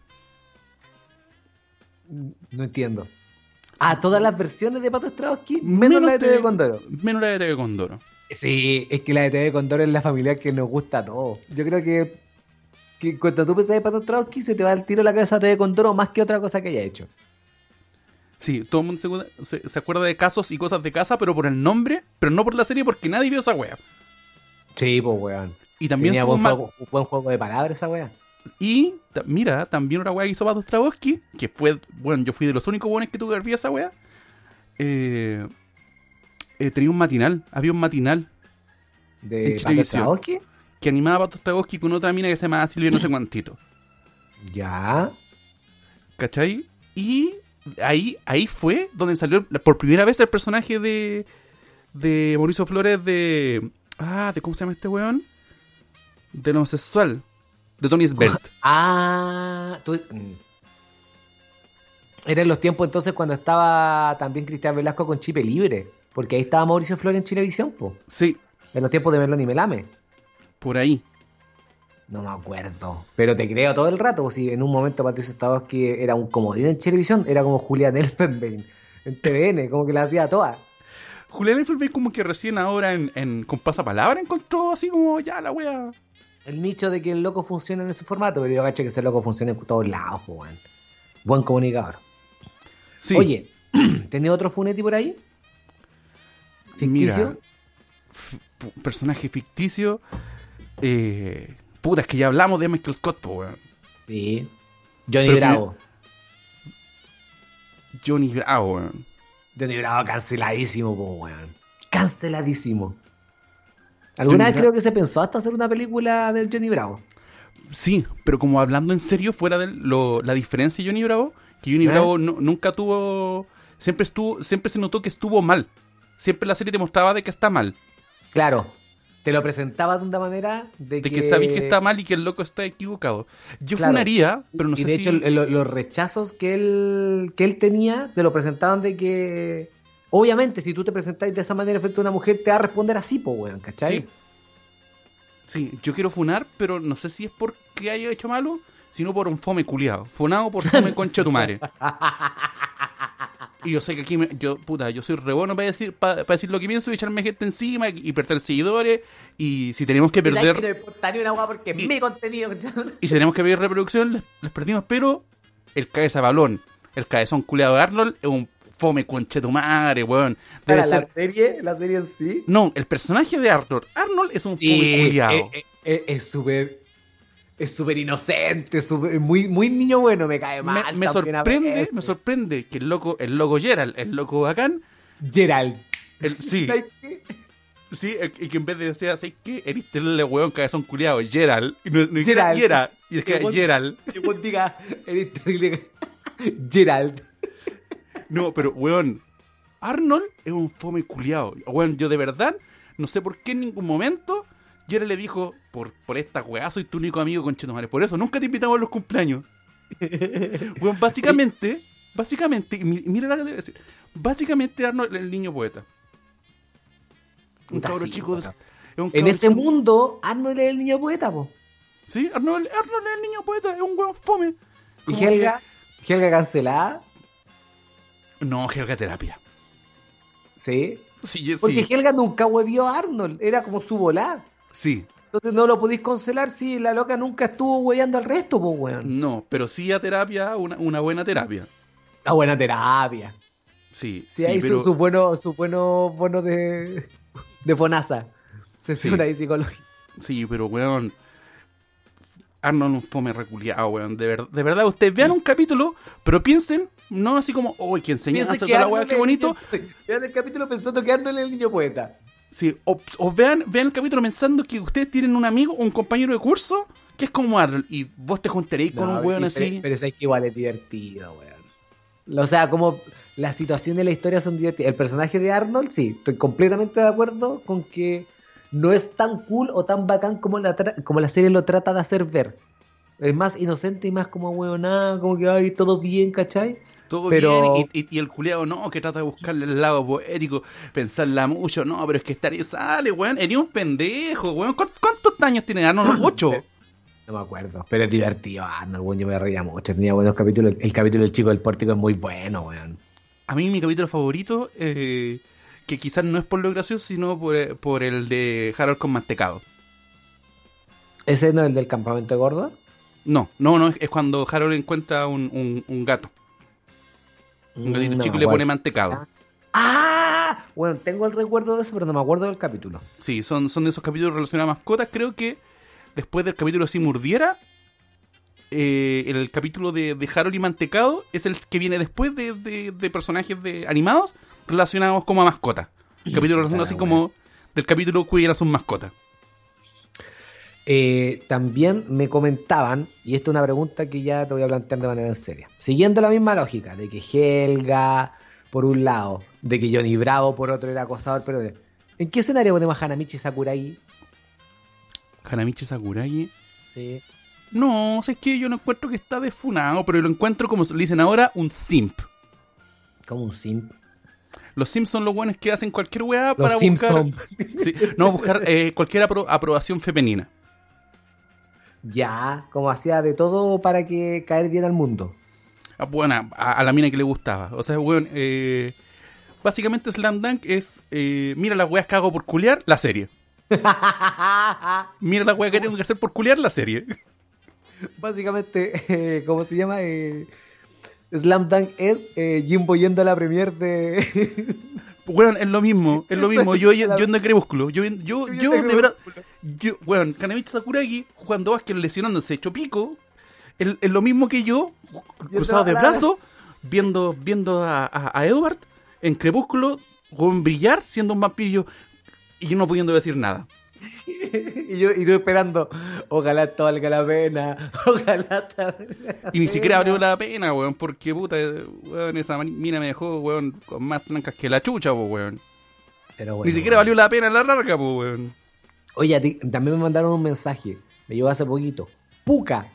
No entiendo. Ah, todas las versiones de Pato Strahovski, menos la de T V Condoro. Menos la de T V Condoro. Sí, es que la de T V Condoro es la familiar que nos gusta a todos. Yo creo que, que cuando tú pensás de Pato Strahovski se te va el tiro a la cabeza a T V Condoro más que otra cosa que haya hecho. Sí, todo el mundo se, se, se acuerda de casos y cosas de casa, pero por el nombre, pero no por la serie, porque nadie vio esa wea. Sí, pues weón. Y también Tenía tuvo buen ma- juego, buen juego de palabras esa wea. Y, ta- mira, también una weá que hizo Pato Straboski, que fue, bueno, yo fui de los únicos buenos que tuve que ver esa weá. Eh, eh, tenía un matinal, había un matinal ¿De En Pato televisión. Strahovski? que animaba a Pato Straboski con otra mina que se llamaba Silvia no sé cuantito. Ya. ¿Cachai? Y ahí, ahí fue donde salió por primera vez el personaje de, de Mauricio Flores de... Ah, de ¿cómo se llama este weón? Del homosexual. De Tony Svelte. Ah, tú... mm. Eran los tiempos entonces cuando estaba también Cristian Velasco con Chipe Libre. Porque ahí estaba Mauricio Flores en Chilevisión, po. Sí, En los tiempos de Melón y Melame. por ahí. No me acuerdo. Pero te creo todo el rato. Si en un momento Patricio Strahovski era un comodín en Chilevisión, era como Julián Elfenbein en T V N, como que la hacía toda. Julián Elfelbein como que recién ahora en, en con pasapalabra encontró así como ya la wea. El nicho de que el loco funciona en ese formato, pero yo cacho que ese loco funciona en todos lados, po, weón. Buen comunicador. Sí, Oye, ¿tenía otro Funetti por ahí? ¿Ficticio? mira, f- pu- personaje ficticio. Eh, puta, es que ya hablamos de Michael Scott, po, weón. Sí. Johnny Pero Bravo. Johnny Bravo, weón. Johnny Bravo canceladísimo, po, weón. Canceladísimo. Alguna Johnny vez Bra- creo que se pensó hasta hacer una película del Johnny Bravo. Sí, pero como hablando en serio, fuera de lo, la diferencia de Johnny Bravo, que Johnny ¿Eh? Bravo no- nunca tuvo, siempre estuvo, siempre se notó que estuvo mal. Siempre la serie te mostraba de que está mal, Claro. Te lo presentaba de una manera de, de que, sabéis que está mal y que el loco está equivocado. Yo Claro. funaría, pero no y sé de si... hecho el- lo- los rechazos que él, que él tenía te lo presentaban de que obviamente si tú te presentáis de esa manera frente a una mujer te va a responder así, po, weón, ¿cachai? Sí. Sí, yo quiero funar, pero no sé si es porque haya hecho malo, sino por un fome culiado. Funado por fome concha tu madre. Y yo sé que aquí, me- yo, puta, yo soy re bueno para decir, para, para decir lo que pienso y echarme gente encima y, y perder seguidores. Y si tenemos que Y sabes que no perder, me importa ni una weá porque es Y- mi contenido, ¿cachai? y si tenemos que perder reproducción, les, les perdimos. Pero el cabeza balón, el cabezón culiado de Arnold es un fome concha tu madre, weón. Debe Para la ser... serie, la serie en sí. No, el personaje de Arnold. Arnold es un fome culiado. eh, eh, eh, es súper es súper inocente, súper muy muy niño bueno, me cae Me, mal. me también a sorprende, veces. me sorprende que el loco, el loco Gerald, el loco bacán, Gerald. el, sí, ¿Sabes qué? sí, el- y que en vez de decir, ¿sabes qué? Eres el weón cabezón culiado, Gerald, y no, no Gerald. Gerald, Gerald, y es que Que vos- Gerald. Que vos digas, eres terrible. Gerald. No, pero weón, Arnold es un fome culiao. Bueno, yo de verdad no sé por qué en ningún momento Jerry le dijo, por, por esta weá soy tu único amigo, conchetumare. Por eso nunca te invitamos a los cumpleaños. Bueno, básicamente, básicamente, y mira lo que te voy a decir. Básicamente Arnold es el niño poeta. Un Puta, cabro sí, chico. De, puta. es un En cabro ese chico- mundo, Arnold es el niño poeta, po. Sí, Arnold, Arnold es el niño poeta, es un weón fome. Y Como Helga, Helga cancelada, que- No, Helga terapia. sí. Sí, Porque sí. Helga nunca huevió a Arnold, era como su volá. Sí. Entonces no lo podéis cancelar si la loca nunca estuvo hueveando al resto, pues, weón. No, pero sí a terapia, una, una buena terapia. Una buena terapia. Sí, Sí, sí, hay pero... sus su buenos su bueno, bonos de, de Fonasa. Sesión Sí. ahí psicológica. Sí, pero weón. Arnold un fome reculiado, weón. De, ver- de verdad, ustedes vean un capítulo, pero piensen, no así como, uy, que enseñanza, Piensa toda la weá, Arnold qué es el bonito. niño- Vean el capítulo pensando que Arnold es el niño poeta. Sí, o, o vean, vean el capítulo pensando que ustedes tienen un amigo, un compañero de curso, que es como Arnold, y vos te juntaréis con No, un weón y- así. Pero, pero es que igual es divertido, weón. O sea, como las situaciones de la historia son divertidas. El personaje de Arnold, sí, estoy completamente de acuerdo con que no es tan cool o tan bacán como la, tra- como la serie lo trata de hacer ver. Es más inocente y más como weonada, como que ay, todo bien, ¿cachai? Todo pero- bien, y, y- y el culiado no, que trata de buscarle el lado poético, pensarla mucho, no, pero es que estaría, sale, weón, eres un pendejo, weón. ¿Cuántos, cuántos años tiene Arnold? ¿Ocho? No me acuerdo, pero es divertido, Arnold, weón, yo me reía mucho, tenía buenos capítulos. El capítulo del chico del pórtico es muy bueno, weón. A mí mi capítulo favorito, eh, que quizás no es por lo gracioso, sino por, eh, por el de Harold con mantecado. ¿Ese no es el del campamento de gordo? No, no, no, es, es cuando Harold encuentra un, un, un gato. Un gatito Mm, no chico me y le pone acuerdo. mantecado. ¡Ah! Bueno, tengo el recuerdo de eso, pero no me acuerdo del capítulo. Sí, son, son de esos capítulos relacionados a mascotas. Creo que después del capítulo Si Murdiera, eh, el capítulo de, de Harold y Mantecado es el que viene después de, de, de personajes de animados relacionados como a mascotas. El capítulo relacionado así Ah, como del capítulo cuida a sus mascotas. Eh, también me comentaban, y esto es una pregunta que ya te voy a plantear de manera en seria, siguiendo la misma lógica, de que Helga, por un lado, de que Johnny Bravo, por otro, era acosador, pero de- ¿en qué escenario ponemos a Hanamichi Sakurai? Hanamichi Sakurai. Sí. No, es que yo no encuentro que está desfunado, pero lo encuentro, como le dicen ahora, un simp. Como un simp. Los simps son los buenos que hacen cualquier weá Los para buscar... Simpson. Sí, no, buscar eh, cualquier apro- aprobación femenina. Ya, como hacía de todo para que caer bien al mundo. Ah, Bueno, a, a la mina que le gustaba. O sea, weón, eh, básicamente Slam Dunk es, eh, mira las weas que hago por culiar, la serie. Mira las weas que tengo que hacer por culiar, la serie. Básicamente, eh, ¿cómo se llama? Eh, Slam Dunk es eh, Jimbo yendo a la premier de... Weón, es lo mismo, es lo mismo. Yo, yo, yo ando en Crepúsculo. Yo, yo, yo, de verdad, yo, weón, Kanamichi Sakuragi, jugando básquet, lesionándose, hecho pico, es, es lo mismo que yo, cruzado de la- brazos, viendo, viendo a, a, a Edward en Crepúsculo, weón, brillar, siendo un vampiro, y yo no pudiendo decir nada. y, yo, y yo esperando, ojalá esto valga la pena, ojalá esto valga la Y ni siquiera pena. valió la pena, weón, porque puta, weón, esa mina me dejó, weón, con más trancas que la chucha, po, weón. Pero bueno, Ni siquiera bueno. valió la pena la larga, po, weón. Oye, a ti- también me mandaron un mensaje, me llegó hace poquito. Puka,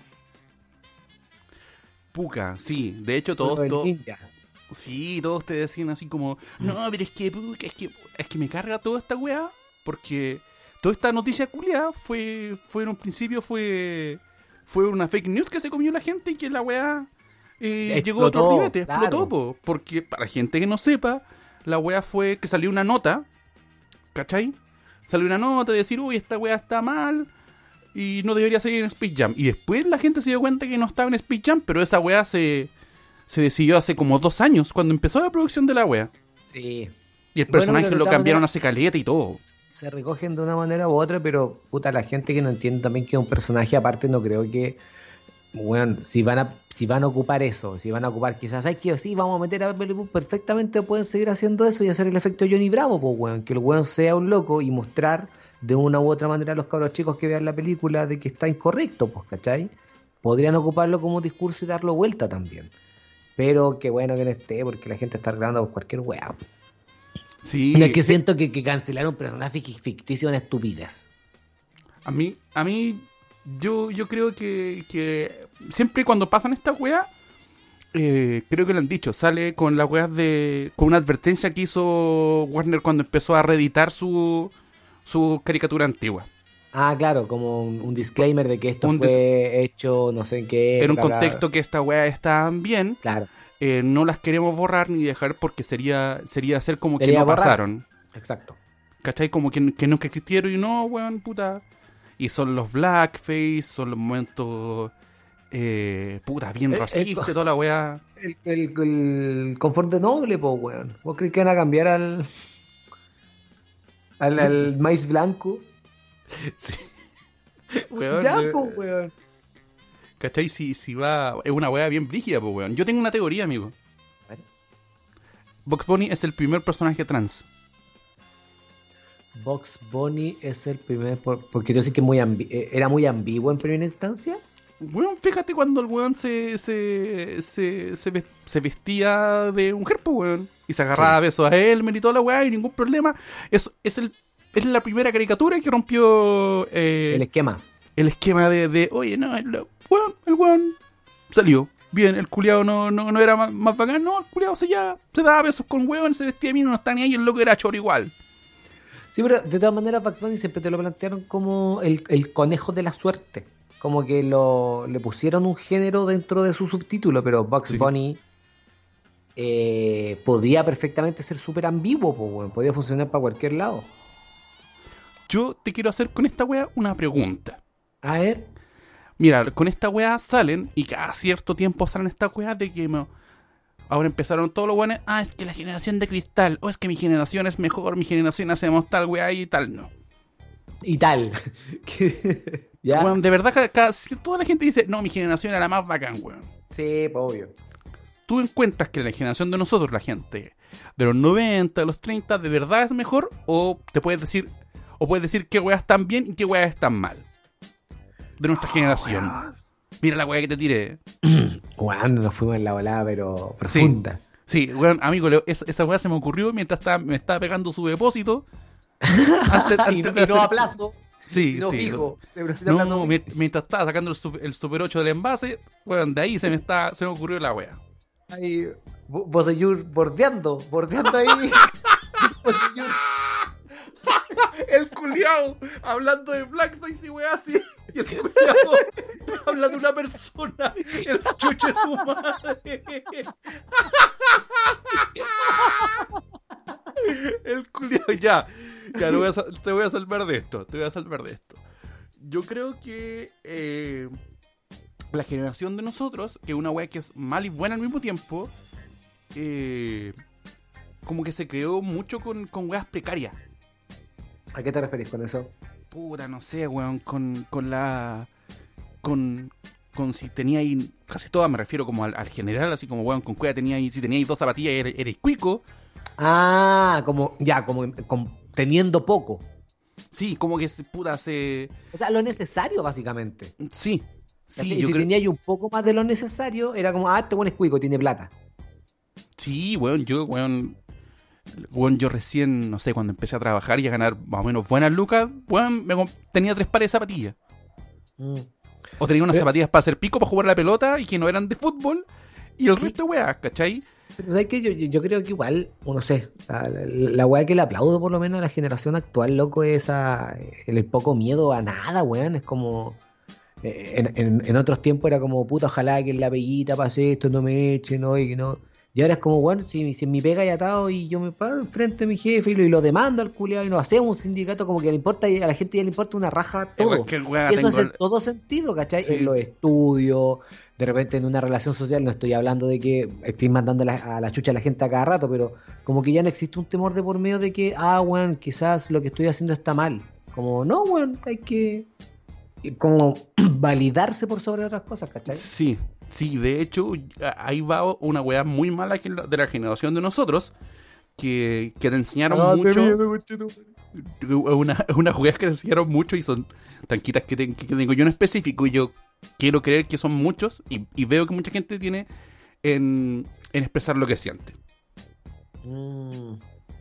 Puca, sí, de hecho todos, el todos, ninja. sí, todos te decían así como, no, pero es que, puca, es que, es que me carga toda esta weá, porque toda esta noticia culiada fue, fue en un principio fue, fue una fake news que se comió la gente y que la weá eh, llegó a otro Explotó, ribete, claro. explotó, po, porque para gente que no sepa, la weá fue que salió una nota, ¿cachai? Salió una nota de decir, uy, esta weá está mal y no debería salir en Space Jam. Y después la gente se dio cuenta que no estaba en Space Jam, pero esa weá se, se decidió hace como dos años, cuando empezó la producción de la weá. Sí, Y el Bueno, personaje pero de lo todas cambiaron a maneras- Secaleta y todo. se recogen de una manera u otra, pero puta, la gente que no entiende también que es un personaje aparte, no creo que, bueno, si van a, si van a ocupar eso, si van a ocupar quizás, hay que sí, vamos a meter a Beverly Hills, perfectamente pueden seguir haciendo eso y hacer el efecto Johnny Bravo, pues, weón, que el weón sea un loco y mostrar de una u otra manera a los cabros chicos que vean la película de que está incorrecto, pues, ¿cachai? Podrían ocuparlo como discurso y darlo vuelta también. Pero qué bueno que no esté, porque la gente está arreglando por cualquier weá. Sí. No, es que siento que, que cancelar un personaje ficticio es una estupidez. A mí, a mí, yo, yo creo que, que siempre cuando pasan estas weas, eh, creo que lo han dicho, sale con las weas de, con una advertencia que hizo Warner cuando empezó a reeditar su, su caricatura antigua. Ah, claro, como un, un disclaimer de que esto Un fue dis- hecho no sé en qué En un época, bla, contexto bla. que estas weas estaban bien, Claro, eh, no las queremos borrar ni dejar porque sería, sería hacer como que Sería no borrar. pasaron. exacto. ¿Cachai? Como que, que nunca existieron y no, weón, puta. Y son los blackface, son los momentos, eh, puta, bien El- el racistas, co- toda la weá. El, el, el confort de noble, po, weón. ¿Vos crees que van a cambiar al, al, al maíz blanco? Sí. Weón, Ya, eh, po, weón. ¿cachai? Si, si va, es una weá bien brígida, pues, weón. Yo tengo una teoría, amigo. Bugs Bunny es el primer personaje trans. Box Bunny es el primer. por- Porque yo sé que muy ambi- eh, era muy ambiguo en primera instancia. Weón, fíjate cuando el weón se, se, se, se, ves- se vestía de mujer, pues, weón. Y se agarraba a besos a Elmer y toda la weá y ningún problema. Es, es, el, es la primera caricatura que rompió eh, El esquema. el esquema de, de oye, no, el weón, el weón salió. Bien, el culiado no, no, no era más, más bacán, no, el culiado se, ya, se daba besos con weón, se vestía bien, no está ni ahí, el loco era choro igual. Sí, pero de todas maneras, Bugs Bunny siempre te lo plantearon como el, el conejo de la suerte. Como que lo, le pusieron un género dentro de su subtítulo, pero Bugs Sí. Bunny eh, podía perfectamente ser súper ambiguo, po, weón. Podía funcionar para cualquier lado. Yo te quiero hacer con esta weá una pregunta. A ver, Mira, con esta weá salen, y cada cierto tiempo salen estas weas de que me- ahora empezaron todos los weones, ah, es que la generación de cristal, o es que mi generación es mejor, mi generación hacemos tal weá y tal, no. y tal. Que- ¿Ya? Weón, de verdad, cada, cada- si toda la gente dice, no, mi generación era la más bacán, weón. Sí, pues, obvio. ¿Tú encuentras que la generación de nosotros, la gente de los noventa, de los treinta, de verdad es mejor? ¿O te puedes decir, o puedes decir qué weas están bien y qué weas están mal? De nuestra generación. Mira la weá que te tiré. Weón, nos fuimos en la volada, pero profunda. Sí, weón, amigo, le- esa, esa weá se me ocurrió mientras estaba, me estaba pegando su depósito. Antes, y, antes no, de y no hacer- a plazo, Sí, sino sí. fijo. De prefiero a No, plazo mi- fijo. mientras estaba sacando el, super- el Super ocho del envase, weón, de ahí se me está, se me ocurrió la weá. Ahí, Bo- Bosellur bordeando, bordeando ahí. Bosellur. El culiao hablando de blackface y weá así. Y el culiao habla de una persona. El chucho de su madre. El culiao, ya. Ya lo voy a, sal- te voy a salvar de esto. Te voy a salvar de esto. Yo creo que eh, la generación de nosotros, que es una weá que es mala y buena al mismo tiempo, eh, como que se creó mucho con, con weas precarias. ¿A qué te referís con eso? Puta, no sé, weón, con, con la... Con, con si tenía ahí... Casi todas me refiero como al, al general, así como, weón, con cueva tenía ahí... Si tenía ahí dos zapatillas, eres, eres cuico. Ah, como, ya, como, como teniendo poco. Sí, como que, puta, se... O sea, lo necesario, básicamente. Sí, ¿Cachai? sí, Y yo si creo... tenía ahí un poco más de lo necesario, era como, ah, este buen es cuico, tiene plata. Sí, weón, yo, weón... Weón, yo recién, no sé, cuando empecé a trabajar y a ganar más o menos buenas lucas, weón, me comp- tenía tres pares de zapatillas. Mm. O tenía unas Pero- zapatillas para hacer pico, para jugar a la pelota y que no eran de fútbol. Y el Sí. resto, weá, ¿cachai? Pero ¿sabes qué? Yo, yo, yo creo que igual, o no sé, la, la, la weá que le aplaudo por lo menos a la generación actual, loco, es a, el poco miedo a nada, weón. Es como, eh, en, en, en otros tiempos era como, puta, ojalá que en la peguita pase esto, no me echen, ¿no? Y que no. Y ahora es como, bueno, si, si en mi pega hay atado y yo me paro enfrente de mi jefe y lo, y lo demando al culiado y nos hacemos un sindicato, como que le importa, a la gente ya le importa una raja todo. Cualquier weá Y eso tengo hace el- todo sentido, ¿cachai? Sí. En los estudios, de repente en una relación social, no estoy hablando de que estéis mandando la- a la chucha a la gente a cada rato, pero como que ya no existe un temor de por medio de que, ah, weón, quizás lo que estoy haciendo está mal. Como, no, weón, hay que como validarse por sobre otras cosas, ¿cachai? Sí, sí, de hecho, a- ahí va una weá muy mala que la- de la generación de nosotros, que, que te enseñaron Ah, te mucho. miedo, conchetumare. Una, unas weas que te enseñaron mucho y son tanquitas que, te- que tengo yo en específico. Y yo quiero creer que son muchos, y, y veo que mucha gente tiene en, en expresar lo que siente. Mm.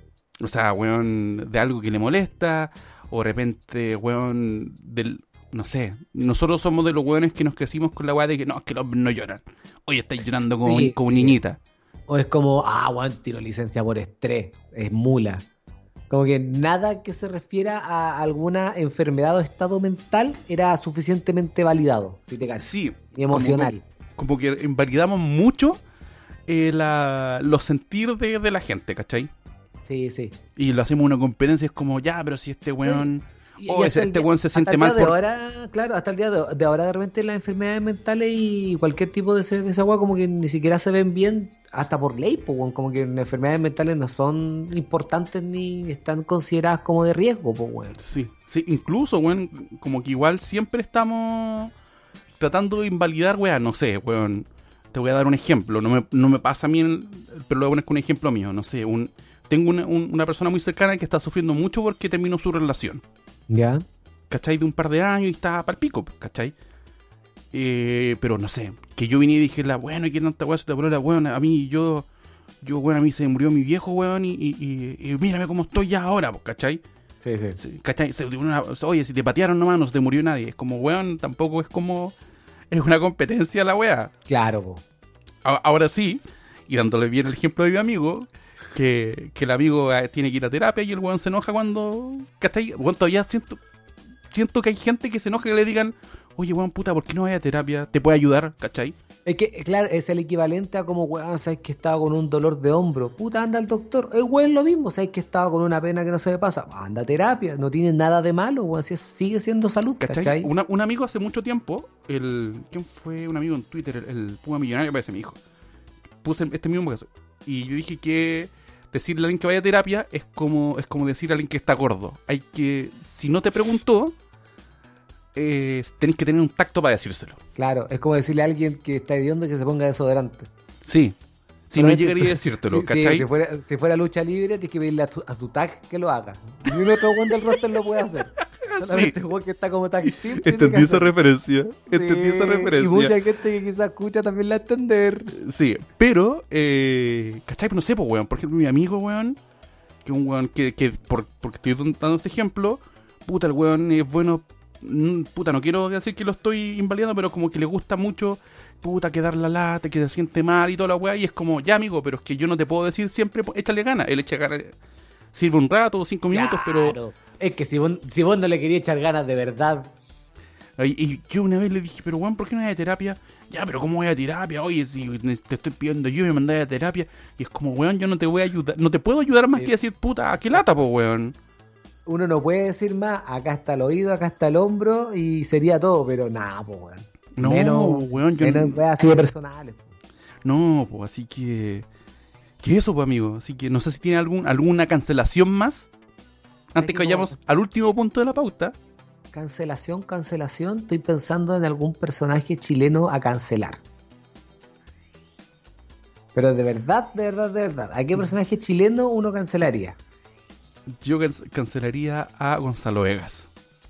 O sea, weón, de algo que le molesta, o de repente, weón, del... No sé, nosotros somos de los weones que nos crecimos con la weá de que no, es que los hombres no lloran. Oye, estáis llorando como, Sí, como sí. niñita. O es como, ah, weón, tiro licencia por estrés, es mula. Como que nada que se refiera a alguna enfermedad o estado mental era suficientemente validado, si te cachas. Sí. Y emocional. Como, como que invalidamos mucho eh, la, los sentidos de, de la gente, ¿cachai? Sí, sí. Y lo hacemos una competencia, es como, ya, pero si este weón... Y- Oh, y ese, hasta el este día- weón se hasta siente el día mal de por... ahora, claro, hasta el día de, de ahora de repente las enfermedades mentales y cualquier tipo de, ese- de esa weá como que ni siquiera se ven bien hasta por ley, po, weón. Como que las enfermedades mentales no son importantes ni están consideradas como de riesgo, pues, weón. Sí, sí, incluso, weón, como que igual siempre estamos tratando de invalidar, weón, no sé, weón. Te voy a dar un ejemplo, no me, no me pasa a mí, el- pero lo voy a poner con un ejemplo mío, no sé, un tengo una, un- una persona muy cercana que está sufriendo mucho porque terminó su relación. ¿Ya? ¿Cachai? De un par de años y está pa'l pico, ¿cachai? Eh, pero no sé, que yo vine y dije, la bueno, ¿y qué tanta weá se te la weón? A mí, yo, yo, weón, a mí se murió mi viejo, weón, y, y, y, y mírame cómo estoy ya ahora, pues, ¿cachai? Sí, sí. Se- ¿Cachai? Se- una- oye, si te patearon nomás, no se te murió nadie. Es como, weón, tampoco es como, es una competencia la weá. Claro, po. A- Ahora sí, y dándole bien el ejemplo de mi amigo, que, que el amigo eh, tiene que ir a terapia y el weón se enoja cuando, ¿cachai? Weón, todavía siento, siento que hay gente que se enoja que le digan, oye, weón, puta, ¿por qué no vas a terapia? ¿Te puede ayudar? ¿Cachai? Es que, eh, claro, es el equivalente a como, weón, sabes que estaba con un dolor de hombro. Puta, anda al doctor. Es weón lo mismo, sabes que estaba con una pena que no se me pasa. Anda a terapia, no tiene nada de malo, weón, así es- sigue siendo salud, ¿Cachai? ¿cachai? Una- un amigo hace mucho tiempo, el ¿quién fue un amigo en Twitter? El, el Puma Millonario, parece mi hijo. Puse este mismo caso. Y yo dije que decirle a alguien que vaya a terapia es como, es como decirle a alguien que está gordo. Hay que, si no te preguntó, eh, tenés que tener un tacto para decírselo. Claro, es como decirle a alguien que está hediondo que se ponga desodorante. Sí. Si no Solamente llegaría a tú- decírtelo, sí, ¿cachai? sí, si, fuera, si fuera lucha libre, tienes que pedirle a, tu, a su tag que lo haga. Ni un otro weón del roster lo puede hacer. Solamente el weón que está como tag team tiene que Entendí esa hacerlo. referencia. Entendí Sí, esa referencia. Y mucha gente que quizás escucha también la va a entender. Sí, pero, eh, ¿cachai? No sé, pues, weón. Por ejemplo, mi amigo, weón, que un weón que, que por, porque estoy dando este ejemplo, puta, el weón es bueno, mm, puta, no quiero decir que lo estoy invalidando, pero como que le gusta mucho, puta, que dar la lata, que se siente mal y toda la weá, y es como, ya, amigo, pero es que yo no te puedo decir siempre, pues, échale ganas. Él echa ganas, sirve un rato, cinco minutos, pero... Claro. Es que si vos, si vos no le querías echar ganas de verdad. Y, y yo una vez le dije, pero weón, ¿por qué no vas a terapia? Ya, pero ¿cómo voy a terapia? Oye, si te estoy pidiendo yo y me mandas a terapia. Y es como, weón, yo no te voy a ayudar. No te puedo ayudar más Sí. que decir, puta, qué lata, po, weón. Uno no puede decir más, acá está el oído, acá está el hombro y sería todo, pero nada, pues weón. No, menos, weón, yo menos no- weas así de personales. Po. No, pues así que... ¿Qué eso, pues, amigo? Así que no sé si tiene algún, alguna cancelación más. Antes que que vayamos como- al último punto de la pauta. Cancelación, cancelación. Estoy pensando en algún personaje chileno a cancelar. Pero de verdad, de verdad, de verdad. ¿A qué personaje chileno uno cancelaría? Yo can- cancelaría a Gonzalo Vegas.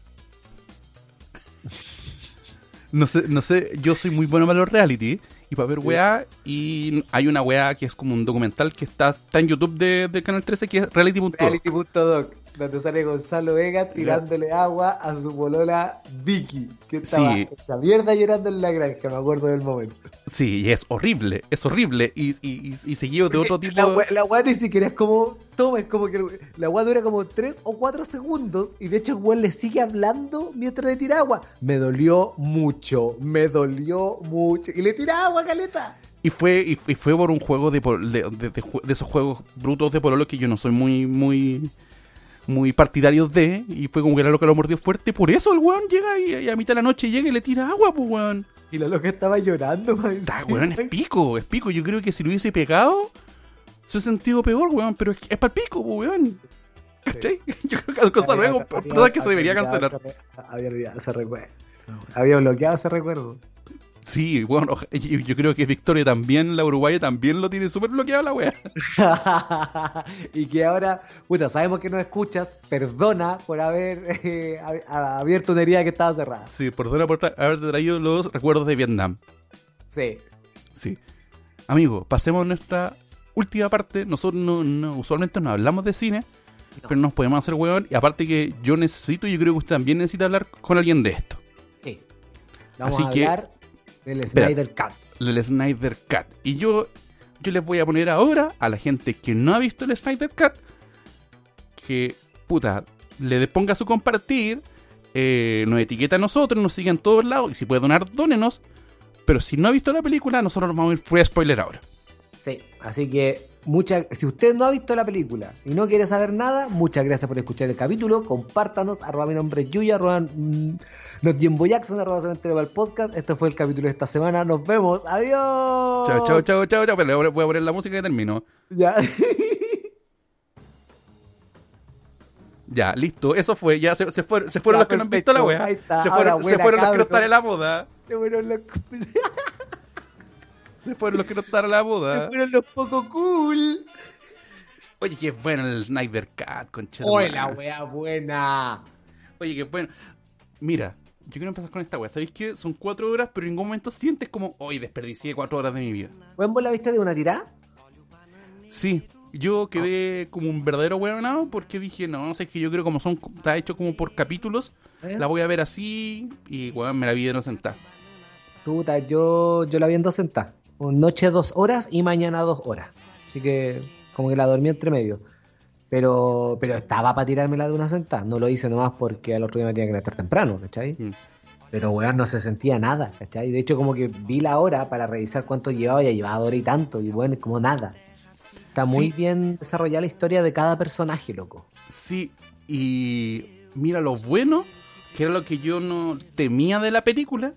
No sé, no sé, yo soy muy bueno para los reality y para ver weá, y hay una weá que es como un documental que está, está en YouTube de, del Canal trece, que es reality punto doc. Reality punto doc, donde sale Gonzalo Vega tirándole agua a su polola Vicky, que estaba Sí. hecha mierda llorando en la granja, me acuerdo del momento. Sí, y es horrible, es horrible, y, y, y, y seguido de otro tipo... La wea, la wea ni siquiera es como, toma, es como que el- la wea dura como tres o cuatro segundos y de hecho el weón le sigue hablando mientras le tira agua. Me dolió mucho, me dolió mucho. Y le tira agua, caleta. Y fue y, y fue por un juego de, pol- de, de, de jue- de esos juegos brutos de pololo que yo no soy muy muy muy partidario de, y fue como que era lo que lo mordió fuerte, por eso el weón llega y, y a mitad de la noche llega y le tira agua, pues weón. Y la loca estaba llorando, man. Está, weón, es pico, es pico. Yo creo que si lo hubiese pegado, se hubiera sentido peor, weón, pero es, es para el pico, pues, weón. ¿Cachai? Yo creo que a Gonzalo Vegas, por verdad que se debería cancelar. Había olvidado ese recuerdo. Había bloqueado ese recuerdo. Sí, weón, oja- yo, yo creo que Victoria también, la uruguaya también lo tiene súper bloqueado la weá. Y que ahora, puta, sabemos que no escuchas, perdona por haber eh, ab- abierto una herida que estaba cerrada. Sí, perdona por tra- haberte traído los recuerdos de Vietnam. Sí. Sí. Amigo, pasemos a nuestra última parte. Nosotros no, no- usualmente no hablamos de cine, No. pero nos podemos hacer weón. Y aparte que yo necesito, y yo creo que usted también necesita hablar con alguien de esto. Sí. Vamos Así a que- hablar del Espera. Snyder Cut. El Snyder Cut. Y yo, yo les voy a poner ahora a la gente que no ha visto el Snyder Cut, que, puta, le ponga su compartir, eh, nos etiqueta a nosotros, nos sigue en todos lados, y si puede donar, dónenos. Pero si no ha visto la película, nosotros nos vamos a ir full spoiler ahora. Sí, así que mucha, si usted no ha visto la película y no quiere saber nada, muchas gracias por escuchar el capítulo. Compártanos, arroba mi nombre es Yuya, arroba mm, Notjembo Jackson, arroba cementerio para el podcast. Este fue el capítulo de esta semana. Nos vemos. Adiós. Chao, chao, chao, chao, chao. Pero le voy a poner la música y termino. Ya. Ya, listo, eso fue. Ya se, se fueron, se fueron Ya, los que no han perfecto. visto la wea. Ahí está. Se Ahora, fueron, se buena, fueron los que no cabros. están en la boda. Se fueron los, Se fueron los que no están en la se boda. fueron los poco cool. Oye, qué bueno el Snyder Cut, concha. Oye, la wea buena. Oye, qué bueno. Mira, yo quiero empezar con esta wea. ¿Sabéis qué? Son cuatro horas, pero en ningún momento sientes como, hoy desperdicié cuatro horas de mi vida. ¿Buen vos la viste de una tirada? Sí, yo quedé como un verdadero huevonado porque dije, no, sé que yo creo como son, está hecho como por capítulos, ¿Eh? la voy a ver así y weón, me la vi de no sentar. Puta, yo, yo la vi en dos sentadas. Noche dos horas y mañana dos horas. Así que como que la dormí entre medio. Pero, pero estaba para tirármela de una sentada. No lo hice nomás porque al otro día me tenía que estar temprano, ¿cachai? Mm. Pero weón, no se sentía nada, ¿cachai? De hecho, como que vi la hora para revisar cuánto llevaba y ya llevaba hora y tanto. Y bueno, como nada. Está muy Sí. bien desarrollada la historia de cada personaje, loco. Sí, y mira lo bueno, que era lo que yo no temía de la película,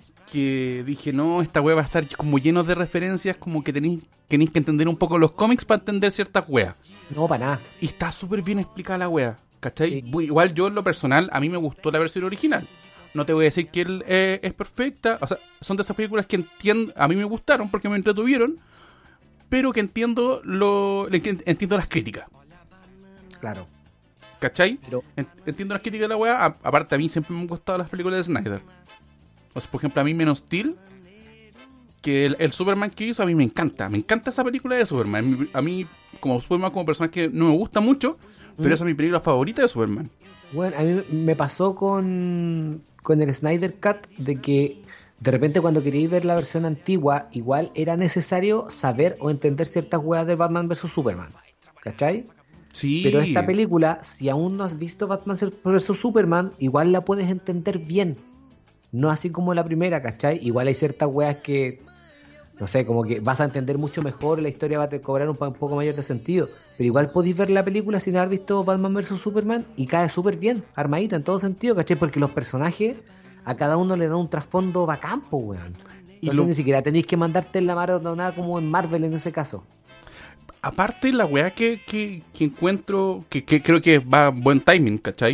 que dije, no, esta wea va a estar como lleno de referencias, como que tenéis, tenéis que entender un poco los cómics para entender ciertas weas. No, para nada. Y está súper bien explicada la wea, ¿cachai? Sí. Bu- Igual yo en lo personal, a mí me gustó la versión original. No te voy a decir que él, eh, es perfecta, o sea, son de esas películas que entiendo, a mí me gustaron porque me entretuvieron, pero que entiendo lo le- que entiendo las críticas, Claro. ¿cachai? Pero En- Entiendo las críticas de la weá. A- Aparte, a mí siempre me han gustado las películas de Snyder. O sea, por ejemplo, a mí Man of Steel, que el, el Superman que hizo, a mí me encanta. Me encanta esa película de Superman. A mí, como Superman, como personaje, no me gusta mucho, pero Mm. esa es mi película favorita de Superman. bueno, a mí me pasó con, con el Snyder Cut de que de repente cuando queréis ver la versión antigua, igual era necesario saber o entender ciertas weas de Batman versus Superman. ¿Cachai? Sí. Pero esta película, si aún no has visto Batman versus Superman, igual la puedes entender bien. No así como la primera, ¿cachai? Igual hay ciertas weas que, no sé, como que vas a entender mucho mejor, la historia va a te cobrar un, pa- un poco mayor de sentido. Pero igual podéis ver la película sin haber visto Batman versus Superman y cae súper bien, armadita en todo sentido, ¿cachai? Porque los personajes a cada uno le da un trasfondo bacán, po, weón. Y Entonces lo- ni siquiera tenéis que mandarte en la maradona como en Marvel en ese caso. Aparte, la weá que, que, que encuentro, que, que creo que va buen timing, ¿cachai?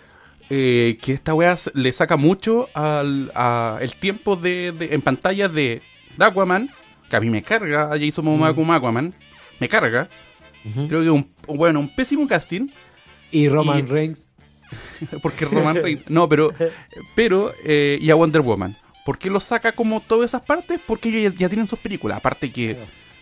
Eh, que esta weá s- le saca mucho al a el tiempo de, de- en pantalla de, de Aquaman, que a mí me carga a Jason Momoa Mm. como Aquaman, me carga. Creo que un, bueno, un pésimo casting, Y Roman Y- Reigns. porque Roman Reigns, no, pero, pero, eh, y a Wonder Woman. ¿Por qué lo saca como todas esas partes? Porque ellos ya, ya tienen sus películas, aparte que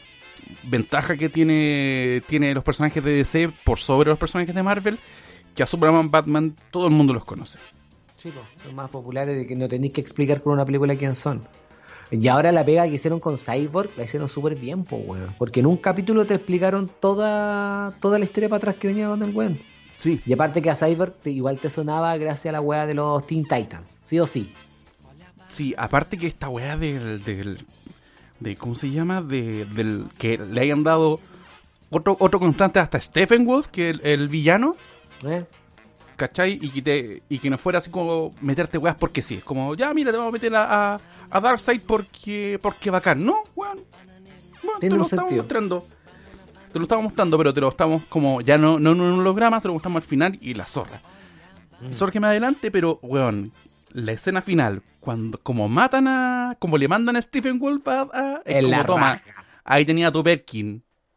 ventaja que tiene tiene los personajes de D C por sobre los personajes de Marvel, que a Superman, Batman, todo el mundo los conoce. Sí, po, son más populares de que no tenéis que explicar con una película quién son. Y ahora la pega que hicieron con Cyborg la hicieron súper bien, po, weón. Porque en un capítulo te explicaron toda, toda la historia para atrás que venía con el weón. Sí, Y aparte que a Cyborg te- igual te sonaba gracias a la weá de los Teen Titans, sí o sí. sí, aparte que esta weá del, del de ¿cómo se llama? De, del que le hayan dado otro otro constante hasta Steppenwolf, que el, el villano, ¿Eh? ¿cachai? Y que, te, y que no fuera así como meterte weas porque sí. Es como, ya, mira, te vamos a meter a, a, a Darkseid porque, porque bacán. No, weón. Bueno, te Tiene lo un estamos sentido. mostrando. Te lo estamos mostrando, pero te lo estamos como, ya no, no en un holograma, te lo mostramos al final y la zorra. Mm. Zorra que me adelante, pero, weón, la escena final, cuando como matan a, como le mandan a Stephen Wolf a, a- es En como, la toma, raja. ahí tenía tu Perkin.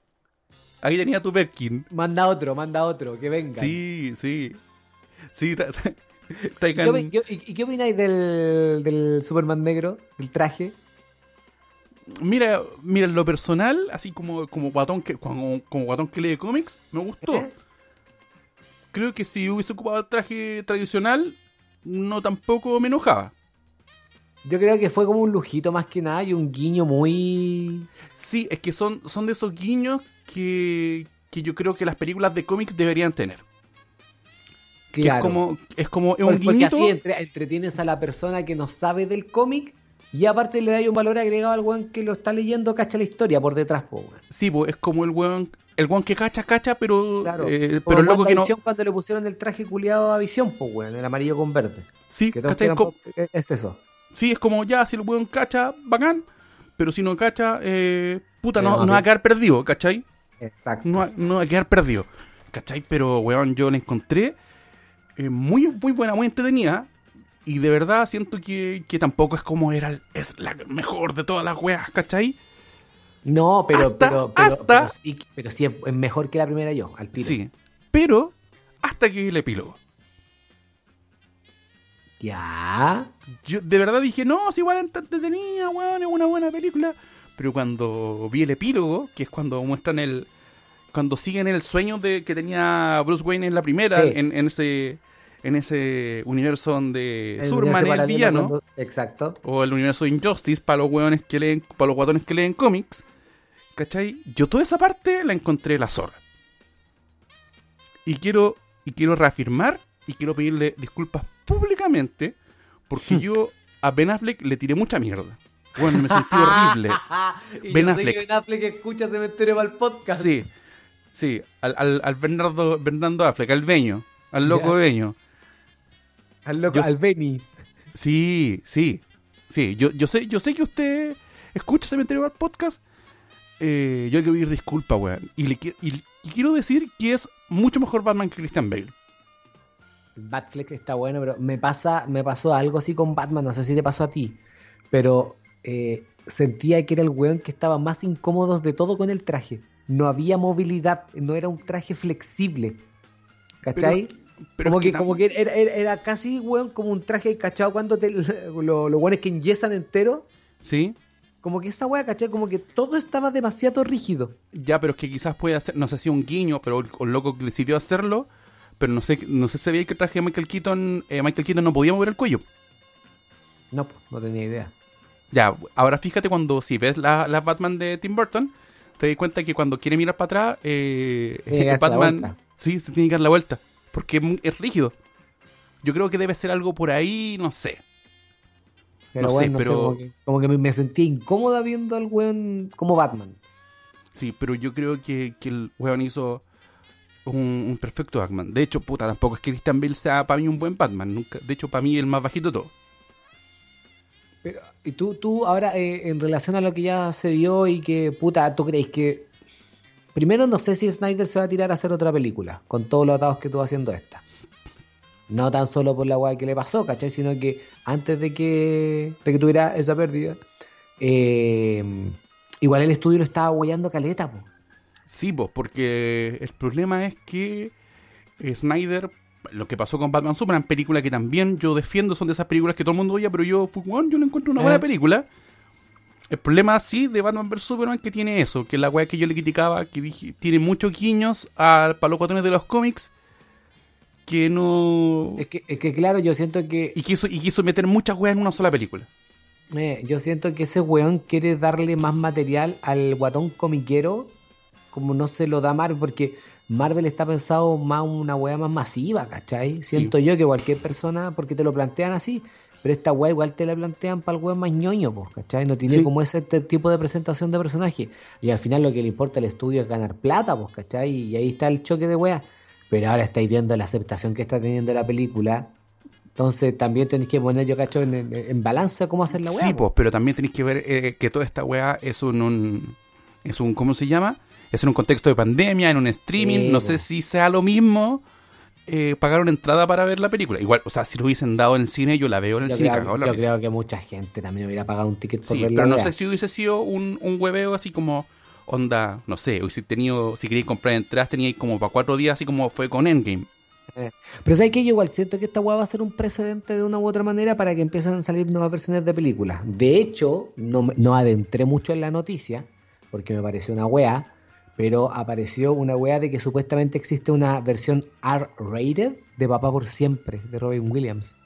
Ahí tenía tu Perkin. Manda otro, manda otro, que venga. Sí, sí. Sí, tra- tra- ¿Y traigan- qué, opi- qué- y qué opináis del, del Superman negro, del traje? Mira, mira, en lo personal, así como, como guatón que como, como guatón que lee cómics, me gustó. ¿Eh? creo que si hubiese ocupado el traje tradicional, no tampoco me enojaba. Yo creo que fue como un lujito más que nada y un guiño muy... Sí, es que son, son de esos guiños que, que yo creo que las películas de cómics deberían tener. Que Claro. es como, es como es un Porque, porque guiñito. así entre- entretienes a la persona que no sabe del cómic y aparte le da un valor agregado al weón que lo está leyendo, cacha la historia por detrás, po, weón. Sí, pues es como el weón, el weón que cacha, cacha, pero, Claro. eh, Como pero el loco que no. WandaVision cuando le pusieron el traje culiado a Visión, pues, weón, el amarillo con verde. Sí, Que todos ¿cachai? quedan Co- po- es es eso. sí, es como ya, si el weón cacha, bacán. Pero si no cacha, eh, puta, Pero no, más no va a bien. quedar perdido, ¿cachai? Exacto. No, va- no va a quedar perdido, ¿cachai? Pero, weón, yo la encontré eh, muy, muy buena, muy entretenida. Y de verdad siento que, que tampoco es como era, el- es la mejor de todas las weas, ¿cachai? No, pero, Hasta- pero, pero, hasta- pero sí, pero sí es es mejor que la primera yo, al tiro. Sí, pero hasta que vi el epílogo. Ya. Yo de verdad dije, no, si igual está entretenida, weón, es una buena película. Pero cuando vi el epílogo, que es cuando muestran el... Cuando siguen el sueño de que tenía Bruce Wayne en la primera, Sí. en, en ese en ese universo donde El Superman es el universo villano, paralelo cuando- Exacto. o el universo de Injustice para los weones que leen, para los guatones que leen cómics, ¿cachai? Yo toda esa parte la encontré la zorra. Y quiero, y quiero reafirmar y quiero pedirle disculpas públicamente porque yo a Ben Affleck le tiré mucha mierda. Bueno, me sentí horrible. Y Ben yo sé Affleck. que Ben Affleck escucha Cementerio para el podcast. Sí, sí, al, al, al Bernardo, Bernardo Affleck, al Beño, al loco Ya. Beño. Al loco, Yo- al Benny. Sí, sí, sí. Yo, yo sé, yo sé que usted escucha Cementerio para el podcast. Eh, yo le quiero pedir disculpas, weón. Y, le, qui- y, y quiero decir que es mucho mejor Batman que Christian Bale. Batfleck está bueno, pero me pasa, me pasó algo así con Batman, no sé si te pasó a ti, pero eh, sentía que era el weón que estaba más incómodo de todo con el traje. No había movilidad, no era un traje flexible. ¿Cachai? Pero como es que, tam- como que era, era- era casi, weón, como un traje, ¿cachai? Cuando te, lo- los weones que enyesan entero, Sí, como que esa weá, ¿cachai? Como que todo estaba demasiado rígido. ya, pero es que quizás puede hacer, no sé si un guiño, pero el, el loco que decidió hacerlo, pero no sé, no sé si sabía que el traje de Michael Keaton, eh, Michael Keaton no podía mover el cuello. No, pues, no tenía idea. Ya, ahora fíjate cuando si ves la, la Batman de Tim Burton, te das cuenta que cuando quiere mirar para atrás, eh, Tiene que darse la Batman, vuelta. sí, se tiene que dar la vuelta, porque es, muy- es rígido. Yo creo que debe ser algo por ahí, no sé. Pero No sé, bueno, no sé, pero- como que, como que me, me sentía incómoda viendo al weón como Batman. Sí, pero yo creo que, que el weón hizo un, un perfecto Batman. De hecho, puta, tampoco es que Christian Bale sea para mí un buen Batman. Nunca, de hecho, para mí el más bajito de todo. Pero, y tú, tú ahora, eh, en relación a lo que ya se dio y que, puta, ¿tú crees que... Primero, no sé si Snyder se va a tirar a hacer otra película, con todos los atados que estuvo haciendo esta. No tan solo por la weá que le pasó, ¿cachai? Sino que antes de que, de que tuviera esa pérdida, eh, igual el estudio lo estaba huellando caleta, po. Sí, pues, porque el problema es que eh, Snyder, lo que pasó con Batman Superman, película que también yo defiendo, son de esas películas que todo el mundo oye, pero yo, pues, weón, yo le encuentro una buena Eh. película. El problema, sí, de Batman versus. Superman que tiene eso, que la weá que yo le criticaba, que dije, tiene muchos guiños a, para los guatones de los cómics, que no... Es que, es que claro, yo siento que Y quiso, y quiso meter muchas weas en una sola película. Eh, yo siento que ese weón quiere darle más material al guatón comiquero, como no se lo da Marvel, porque Marvel está pensado más una weá más masiva, ¿cachai? Siento yo que cualquier persona, porque te lo plantean así, pero esta weá igual te la plantean para el weón más ñoño, pues, ¿cachai? No tiene Sí. como ese te- tipo de presentación de personaje. Y al final lo que le importa al estudio es ganar plata, pues, ¿cachai? Y ahí está el choque de weá. Pero ahora estáis viendo la aceptación que está teniendo la película. Entonces también tenéis que poner, yo cacho, en, en, en balanza cómo hacer la weá. Sí, po. pues, pero también tenéis que ver eh, que toda esta wea es un, un- es un, ¿cómo se llama? Es en un contexto de pandemia, en un streaming. Sí, no po. sé si sea lo mismo eh, pagar una entrada para ver la película. Igual, o sea, si lo hubiesen dado en el cine, yo la veo en el Yo, cine. creo, cagado la yo risa. creo que mucha gente también hubiera pagado un ticket por Sí, ver la pero no weá. sé si hubiese sido un, un hueveo así como onda, no sé, hubiese tenido, si queríais comprar entradas, teníais como para cuatro días, así como fue con Endgame. Pero ¿sabes qué? Yo igual siento que esta weá va a ser un precedente de una u otra manera para que empiecen a salir nuevas versiones de películas. De hecho, no, me- no adentré mucho en la noticia, porque me pareció una weá, pero apareció una weá de que supuestamente existe una versión R-rated de Papá por Siempre, de Robin Williams.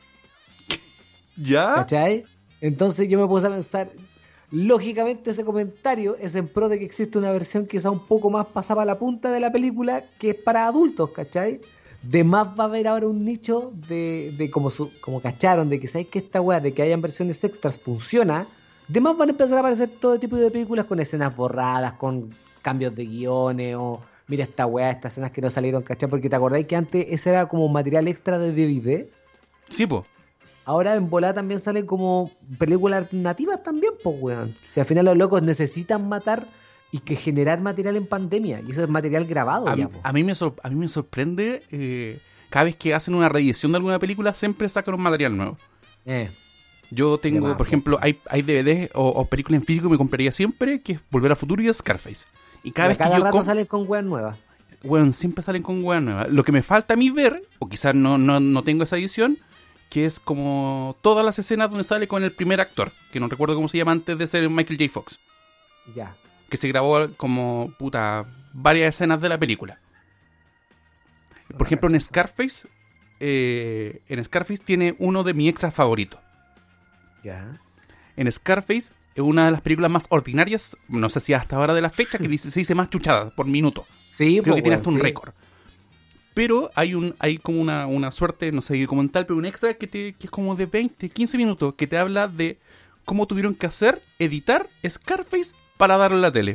¿Ya? ¿Cachai? Entonces yo me puse a pensar, lógicamente ese comentario es en pro de que existe una versión quizá un poco más pasada a la punta de la película que es para adultos, ¿cachai? De más va a haber ahora un nicho de, de como, su, como cacharon, de que sabéis que esta weá, de que hayan versiones extras funciona, de más van a empezar a aparecer todo tipo de películas con escenas borradas, con cambios de guiones, o mira esta weá, estas escenas que no salieron, ¿cachai? Porque te acordáis que antes ese era como material extra de D V D. Sí, po. Ahora en volada también salen como películas alternativas también, pues weón. Si al final los locos necesitan matar y que generar material en pandemia, y eso es material grabado A, ya, mí- po. a mí, me sor- a mí me sorprende, eh, cada vez que hacen una reedición de alguna película, siempre sacan un material nuevo. Eh, Yo De tengo, más, por po. ejemplo, hay, hay D V Ds o, o películas en físico que me compraría siempre, que es Volver a Futuro y Scarface. Y cada y a vez que cada yo rato com- salen con weas nuevas. weón, siempre salen con weas nuevas. Lo que me falta a mí ver, o quizás no, no, no tengo esa edición, que es como todas las escenas donde sale con el primer actor, que no recuerdo cómo se llama antes de ser Michael J. Fox, Ya. que se grabó como, puta, varias escenas de la película. Por ejemplo, en Scarface, eh, en Scarface tiene uno de mis extras favoritos. Ya. En Scarface es una de las películas más ordinarias, no sé si hasta ahora de la fecha, que dice- se dice más chuchada por minuto. Sí, Creo po, que tiene weón, hasta un sí. récord. Pero hay un hay como una, una suerte, no sé qué comentar, pero un extra que, te, que es como de veinte, quince minutos, que te habla de cómo tuvieron que hacer, editar Scarface para darlo en la tele.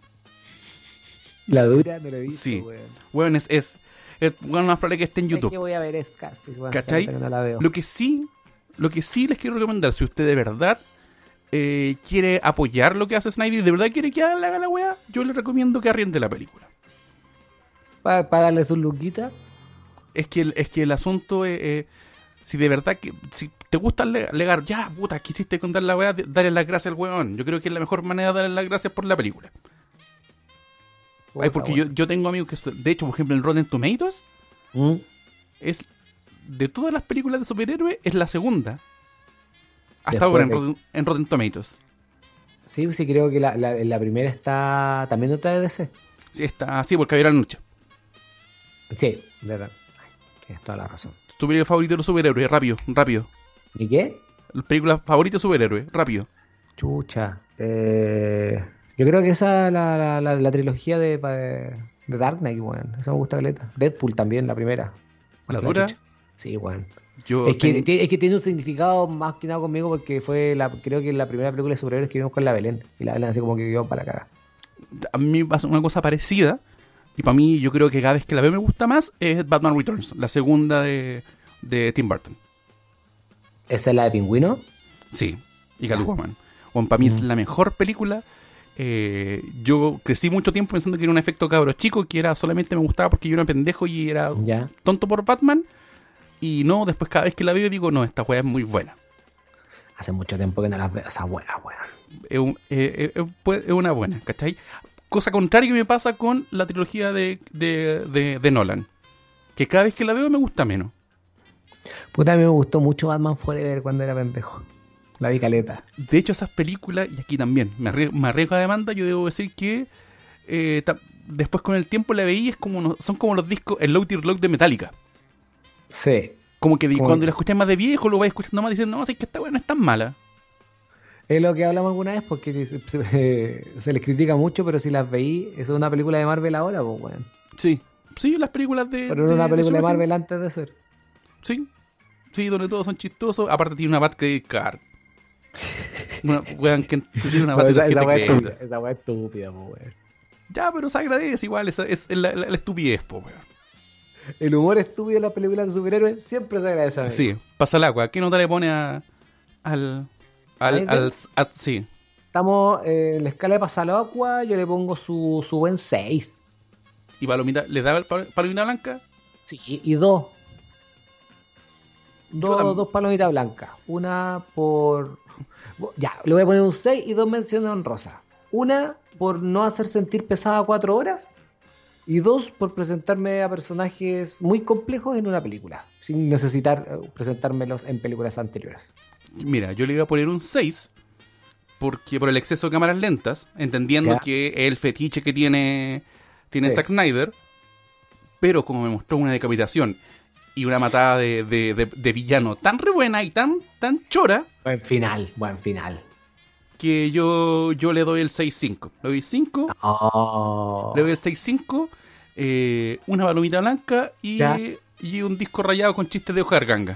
La dura no la he visto, Sí. weón. Bueno, es, es, es bueno, más probable que esté en ¿Sabes YouTube. qué voy a ver Scarface, weón? ¿Cachai? Que no la veo. Lo que sí, lo que sí les quiero recomendar, si usted de verdad eh, quiere apoyar lo que hace Snyder y de verdad quiere que haga la weá, yo le recomiendo que arriende la película. Para darle su luquita. Es que el, es que el asunto es, eh, si de verdad que si te gusta le- alegar, ya puta, quisiste contar la weá, de- darle las gracias al weón. Yo creo que es la mejor manera de darle las gracias por la película. Ay, porque yo, yo tengo amigos que, de hecho, por ejemplo, en Rotten Tomatoes, ¿Mm? es de todas las películas de superhéroes, es la segunda. Hasta Después ahora en, de- Rotten, en Rotten Tomatoes. Sí, sí, creo que la, la, la primera está también otra de D C. Sí, está así, porque había la noche. Sí, de verdad. Ay, tienes toda la razón. Tu película favorita de los superhéroes, rápido, rápido. ¿Y qué? La película favorita de superhéroes, rápido. Chucha. Eh, yo creo que esa la, la, la, la trilogía de, de, de Dark Knight, weón. Esa me gusta caleta. Deadpool también, la primera. ¿La Más dura? chucha. Sí, weón. Yo Es que, tengo- ti- es que tiene un significado más que nada conmigo porque fue la, creo que la primera película de superhéroes que vimos con la Belén. Y la Belén así como que vio para cagar. a mí me pasa una cosa parecida. Y para mí, yo creo que cada vez que la veo me gusta más es Batman Returns, la segunda de, de Tim Burton. ¿Esa es la de Pingüino? Sí, y Catwoman. Bueno, para mí es Mm. la mejor película. Eh, yo crecí mucho tiempo pensando que era un efecto cabro chico, que era solamente me gustaba porque yo era pendejo y era Ya. tonto por Batman. Y no, después cada vez que la veo digo, no, esta weá es muy buena. Hace mucho tiempo que no las veo, esa wea, weón. Es, un- eh, eh, eh, es una buena, ¿cachai? Cosa contraria que me pasa con la trilogía de, de, de, de Nolan. Que cada vez que la veo me gusta menos. Puta, a mí me gustó mucho Batman Forever cuando era pendejo. La vi caleta. De hecho, esas películas, y aquí también, me arrie- me arriesgo a demanda, yo debo decir que eh, ta- después con el tiempo la veí, es como uno- son como los discos, el Low Tier Lock de Metallica. Sí. Como que di- Como- cuando la escuché más de viejo, lo vais escuchando más diciendo, no, sé que esta weá no es tan mala. Es lo que hablamos alguna vez porque se, se- se les critica mucho, pero si las veí, eso es una película de Marvel ahora, pues, weón. Sí, sí, las películas de... Pero era una película de superhéroes. Marvel antes de ser. Sí, sí, donde todos son chistosos. Aparte tiene una Bad Credit Card. Una weón que tiene una No, Bad esa, esa tarjeta weá de es crédito. estúpida, esa weá es estúpida, pues, weón. Ya, pero se agradece igual, esa es la, la- la estupidez, po, weón. El humor estúpido de las películas de superhéroes siempre se agradece a mí. Sí, pasa el agua. ¿Qué nota le pone a, al... al, ¿Al al, a- sí, Estamos eh, en la escala de Pasalocua, yo le pongo su, su buen seis. y palomita, ¿le da el pal- palomita blanca? Sí, y dos. Yo Dos, tam- dos palomitas blancas. Una por... Ya, le voy a poner un seis y dos menciones honrosas. Una por no hacer sentir pesada cuatro horas. Y dos por presentarme a personajes muy complejos en una película. Sin necesitar eh, presentármelos en películas anteriores. Mira, yo le iba a poner un seis porque por el exceso de cámaras lentas, entendiendo Ya. que es el fetiche que tiene, tiene Sí. Zack Snyder, pero como me mostró una decapitación y una matada de, de, de, de villano tan re buena y tan, tan chora, Buen final, buen final. que yo, yo le doy el seis cinco. Le doy cinco, Oh. le doy el seis cinco, eh, una palomita blanca y, Ya. y un disco rayado con chistes de hoja de arganga.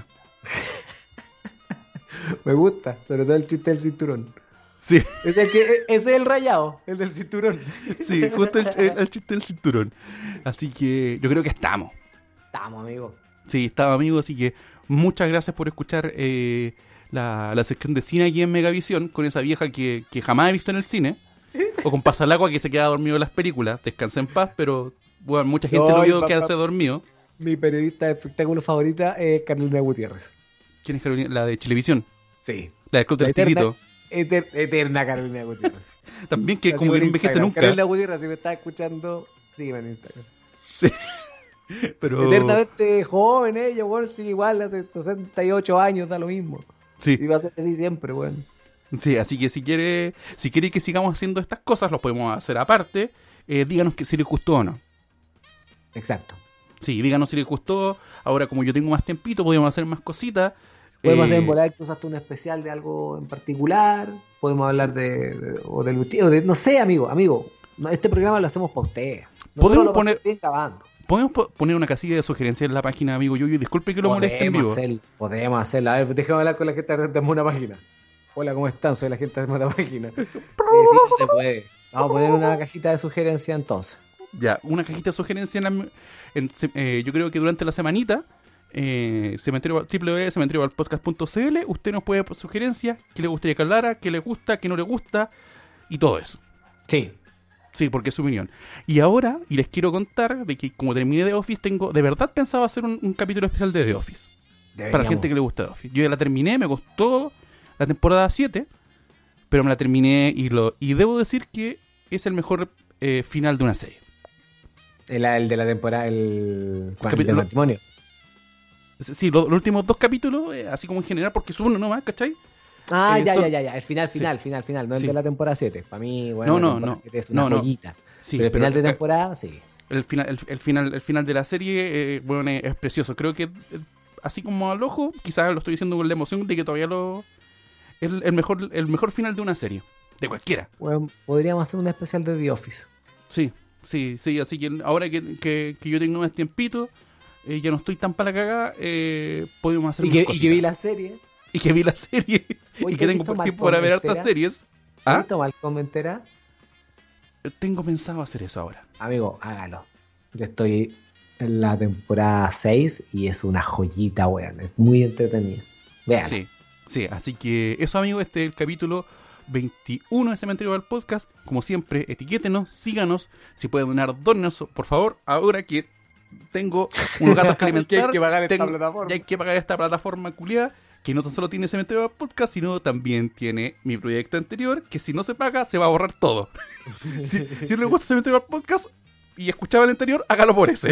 Me gusta, sobre todo el chiste del cinturón. Sí, Es el que, ese es el rayado, el del cinturón. sí, justo el, el- el chiste del cinturón. Así que yo creo que estamos. Estamos, amigo. Sí, estaba amigo, así que muchas gracias por escuchar eh, la, la sección de cine aquí en Megavisión, con esa vieja que, que jamás he visto en el cine, o con Pasalagua que se queda dormido en las películas. Descansa en paz, pero bueno, mucha gente No, lo y vio pa- quedarse pa- dormido. Mi periodista de espectáculo favorita es Carolina Gutiérrez. ¿Quién es Carolina? La de Chilevisión, Sí. la del Club La del eterna, Tigrito. eter- eterna Carolina Gutiérrez. También que La como sigo que en no envejece Instagram. nunca. Carolina Gutiérrez, si me estás escuchando, sígueme en Instagram. Sí. Pero Eternamente joven ella, weón, sigue igual, hace sesenta y ocho años, da lo mismo. sí, Y va a ser así siempre, weón. sí, así que si quiere, si quiere que sigamos haciendo estas cosas, los podemos hacer aparte. Eh, díganos que si les gustó o no. Exacto. Sí, díganos si les gustó. Ahora, como yo tengo más tiempito, podemos hacer más cositas. Podemos Eh, hacer en volar incluso hasta un especial de algo en particular. Podemos hablar de, de- o de luchi- o de- no sé, amigo, amigo. no, este programa lo hacemos para ustedes. Nosotros Podemos lo pasamos poner- bien grabando. Podemos po- poner una casilla de sugerencias en la página, amigo Yuyu. Disculpe que lo moleste en vivo. Podemos hacer- podemos hacerlo. A ver, déjame hablar con la gente de una página. Hola, ¿cómo están? Soy la gente de una página. Eh, sí, sí se puede. Vamos a poner una cajita de sugerencia entonces. Ya, una cajita de sugerencias. En la- en se- eh, yo creo que durante la semanita, eh, cementerio, w w w punto cementerio val podcast punto c l, usted nos puede poner sugerencias, qué le gustaría que hablara, qué le gusta, qué no le gusta, y todo eso. Sí. Sí, porque es su opinión. Y ahora, y les quiero contar de que como terminé The Office, tengo de verdad pensado hacer un, un capítulo especial de The Office. Para la gente que le gusta The Office. Yo ya la terminé, me costó la temporada siete, pero me la terminé y lo y debo decir que es el mejor eh, final de una serie. El, el de la temporada, el, ¿cuál? El del capítulo- matrimonio. Sí, lo- los, últimos dos capítulos, eh, así como en general, porque es uno nomás, ¿cachai? Ah, Eh, ya, son- ya, ya, ya. El final, Sí. final, final, final. No el Sí. de la temporada siete. Para mí, bueno, No, la no, temporada no. siete es una No, no. joyita. Sí, pero el final de el, temporada, sí. el final, el, el final, el final de la serie, eh, bueno, es, es precioso. Creo que, eh, así como al ojo, quizás lo estoy diciendo con la emoción de que todavía lo es el, el mejor, el mejor final de una serie, de cualquiera. Bueno, podríamos hacer un especial de The Office. Sí, sí, sí. Así que ahora que, que, que yo tengo más tiempito, eh, ya no estoy tan para la cagada, eh, podemos hacer Y unas que, y cositas. que vi la serie. Y que vi la serie Oye, y que ¿has tengo visto por tiempo Malcolm para ver entera? hartas series. ¿Has ¿Ah? visto Malcolm entera? Tengo pensado hacer eso ahora. Amigo, hágalo. Yo estoy en la temporada seis y es una joyita, weón. Es muy entretenida. Vean. Sí, sí, así que eso, amigo, este es el capítulo veintiuno de Cementerio del Podcast. Como siempre, etiquétenos, síganos. Si pueden donar, dónenos, por favor. Ahora que tengo unos gatos que alimentar, Que hay que pagar esta tengo- plataforma. y hay que pagar esta plataforma culiada, que no tan solo tiene Cementerio del Podcast, sino también tiene mi proyecto anterior, que si no se paga, se va a borrar todo. si, si no le gusta Cementerio del Podcast y escuchaba el anterior, hágalo por ese.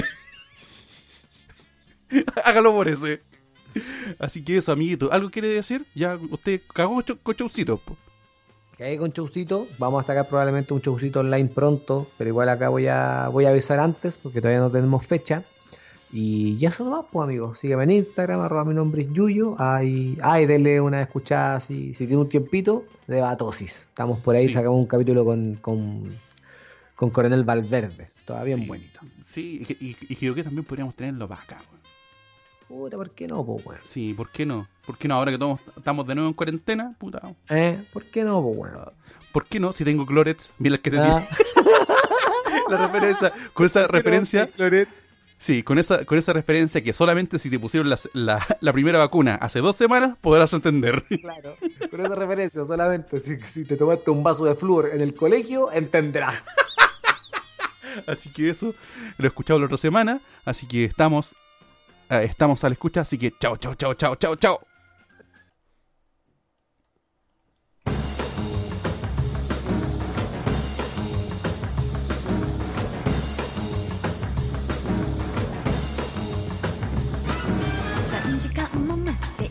hágalo por ese. Así que eso, amiguito. ¿Algo quiere decir? Ya usted cagó cho- con showcitos, po. Que hay con showcito. Vamos a sacar probablemente un showcito online pronto. Pero igual acá voy a, voy a avisar antes porque todavía no tenemos fecha. Y ya eso nomás, pues, amigos. Sígueme en Instagram, arroba mi nombre es Yuyo. Ay, ay, denle una escuchada si, si tiene un tiempito de Batosis. Estamos por ahí, Sí. sacamos un capítulo con, con, con Coronel Valverde. Todavía bien Sí. bonito. Sí, y, que- y, y creo que también podríamos tenerlo para acá, weón. Puta, ¿por qué no, pues, weón? Sí, ¿por qué no? ¿Por qué no? Ahora que todos estamos de nuevo en cuarentena, puta. ¿Eh? ¿Por qué no, pues, weón? ¿Por qué no? Si tengo Clorets, mira el que te Ah. di. La referencia, con esa referencia, Clorets. sí, con esa, con esa referencia que solamente si te pusieron la, la, la primera vacuna hace dos semanas podrás entender. Claro, con esa referencia solamente. Si, si te tomaste un vaso de flúor en el colegio, entenderás. Así que eso, lo he escuchado la otra semana, así que estamos, eh, estamos a la escucha, así que chao, chao, chao, chao, chao, chao.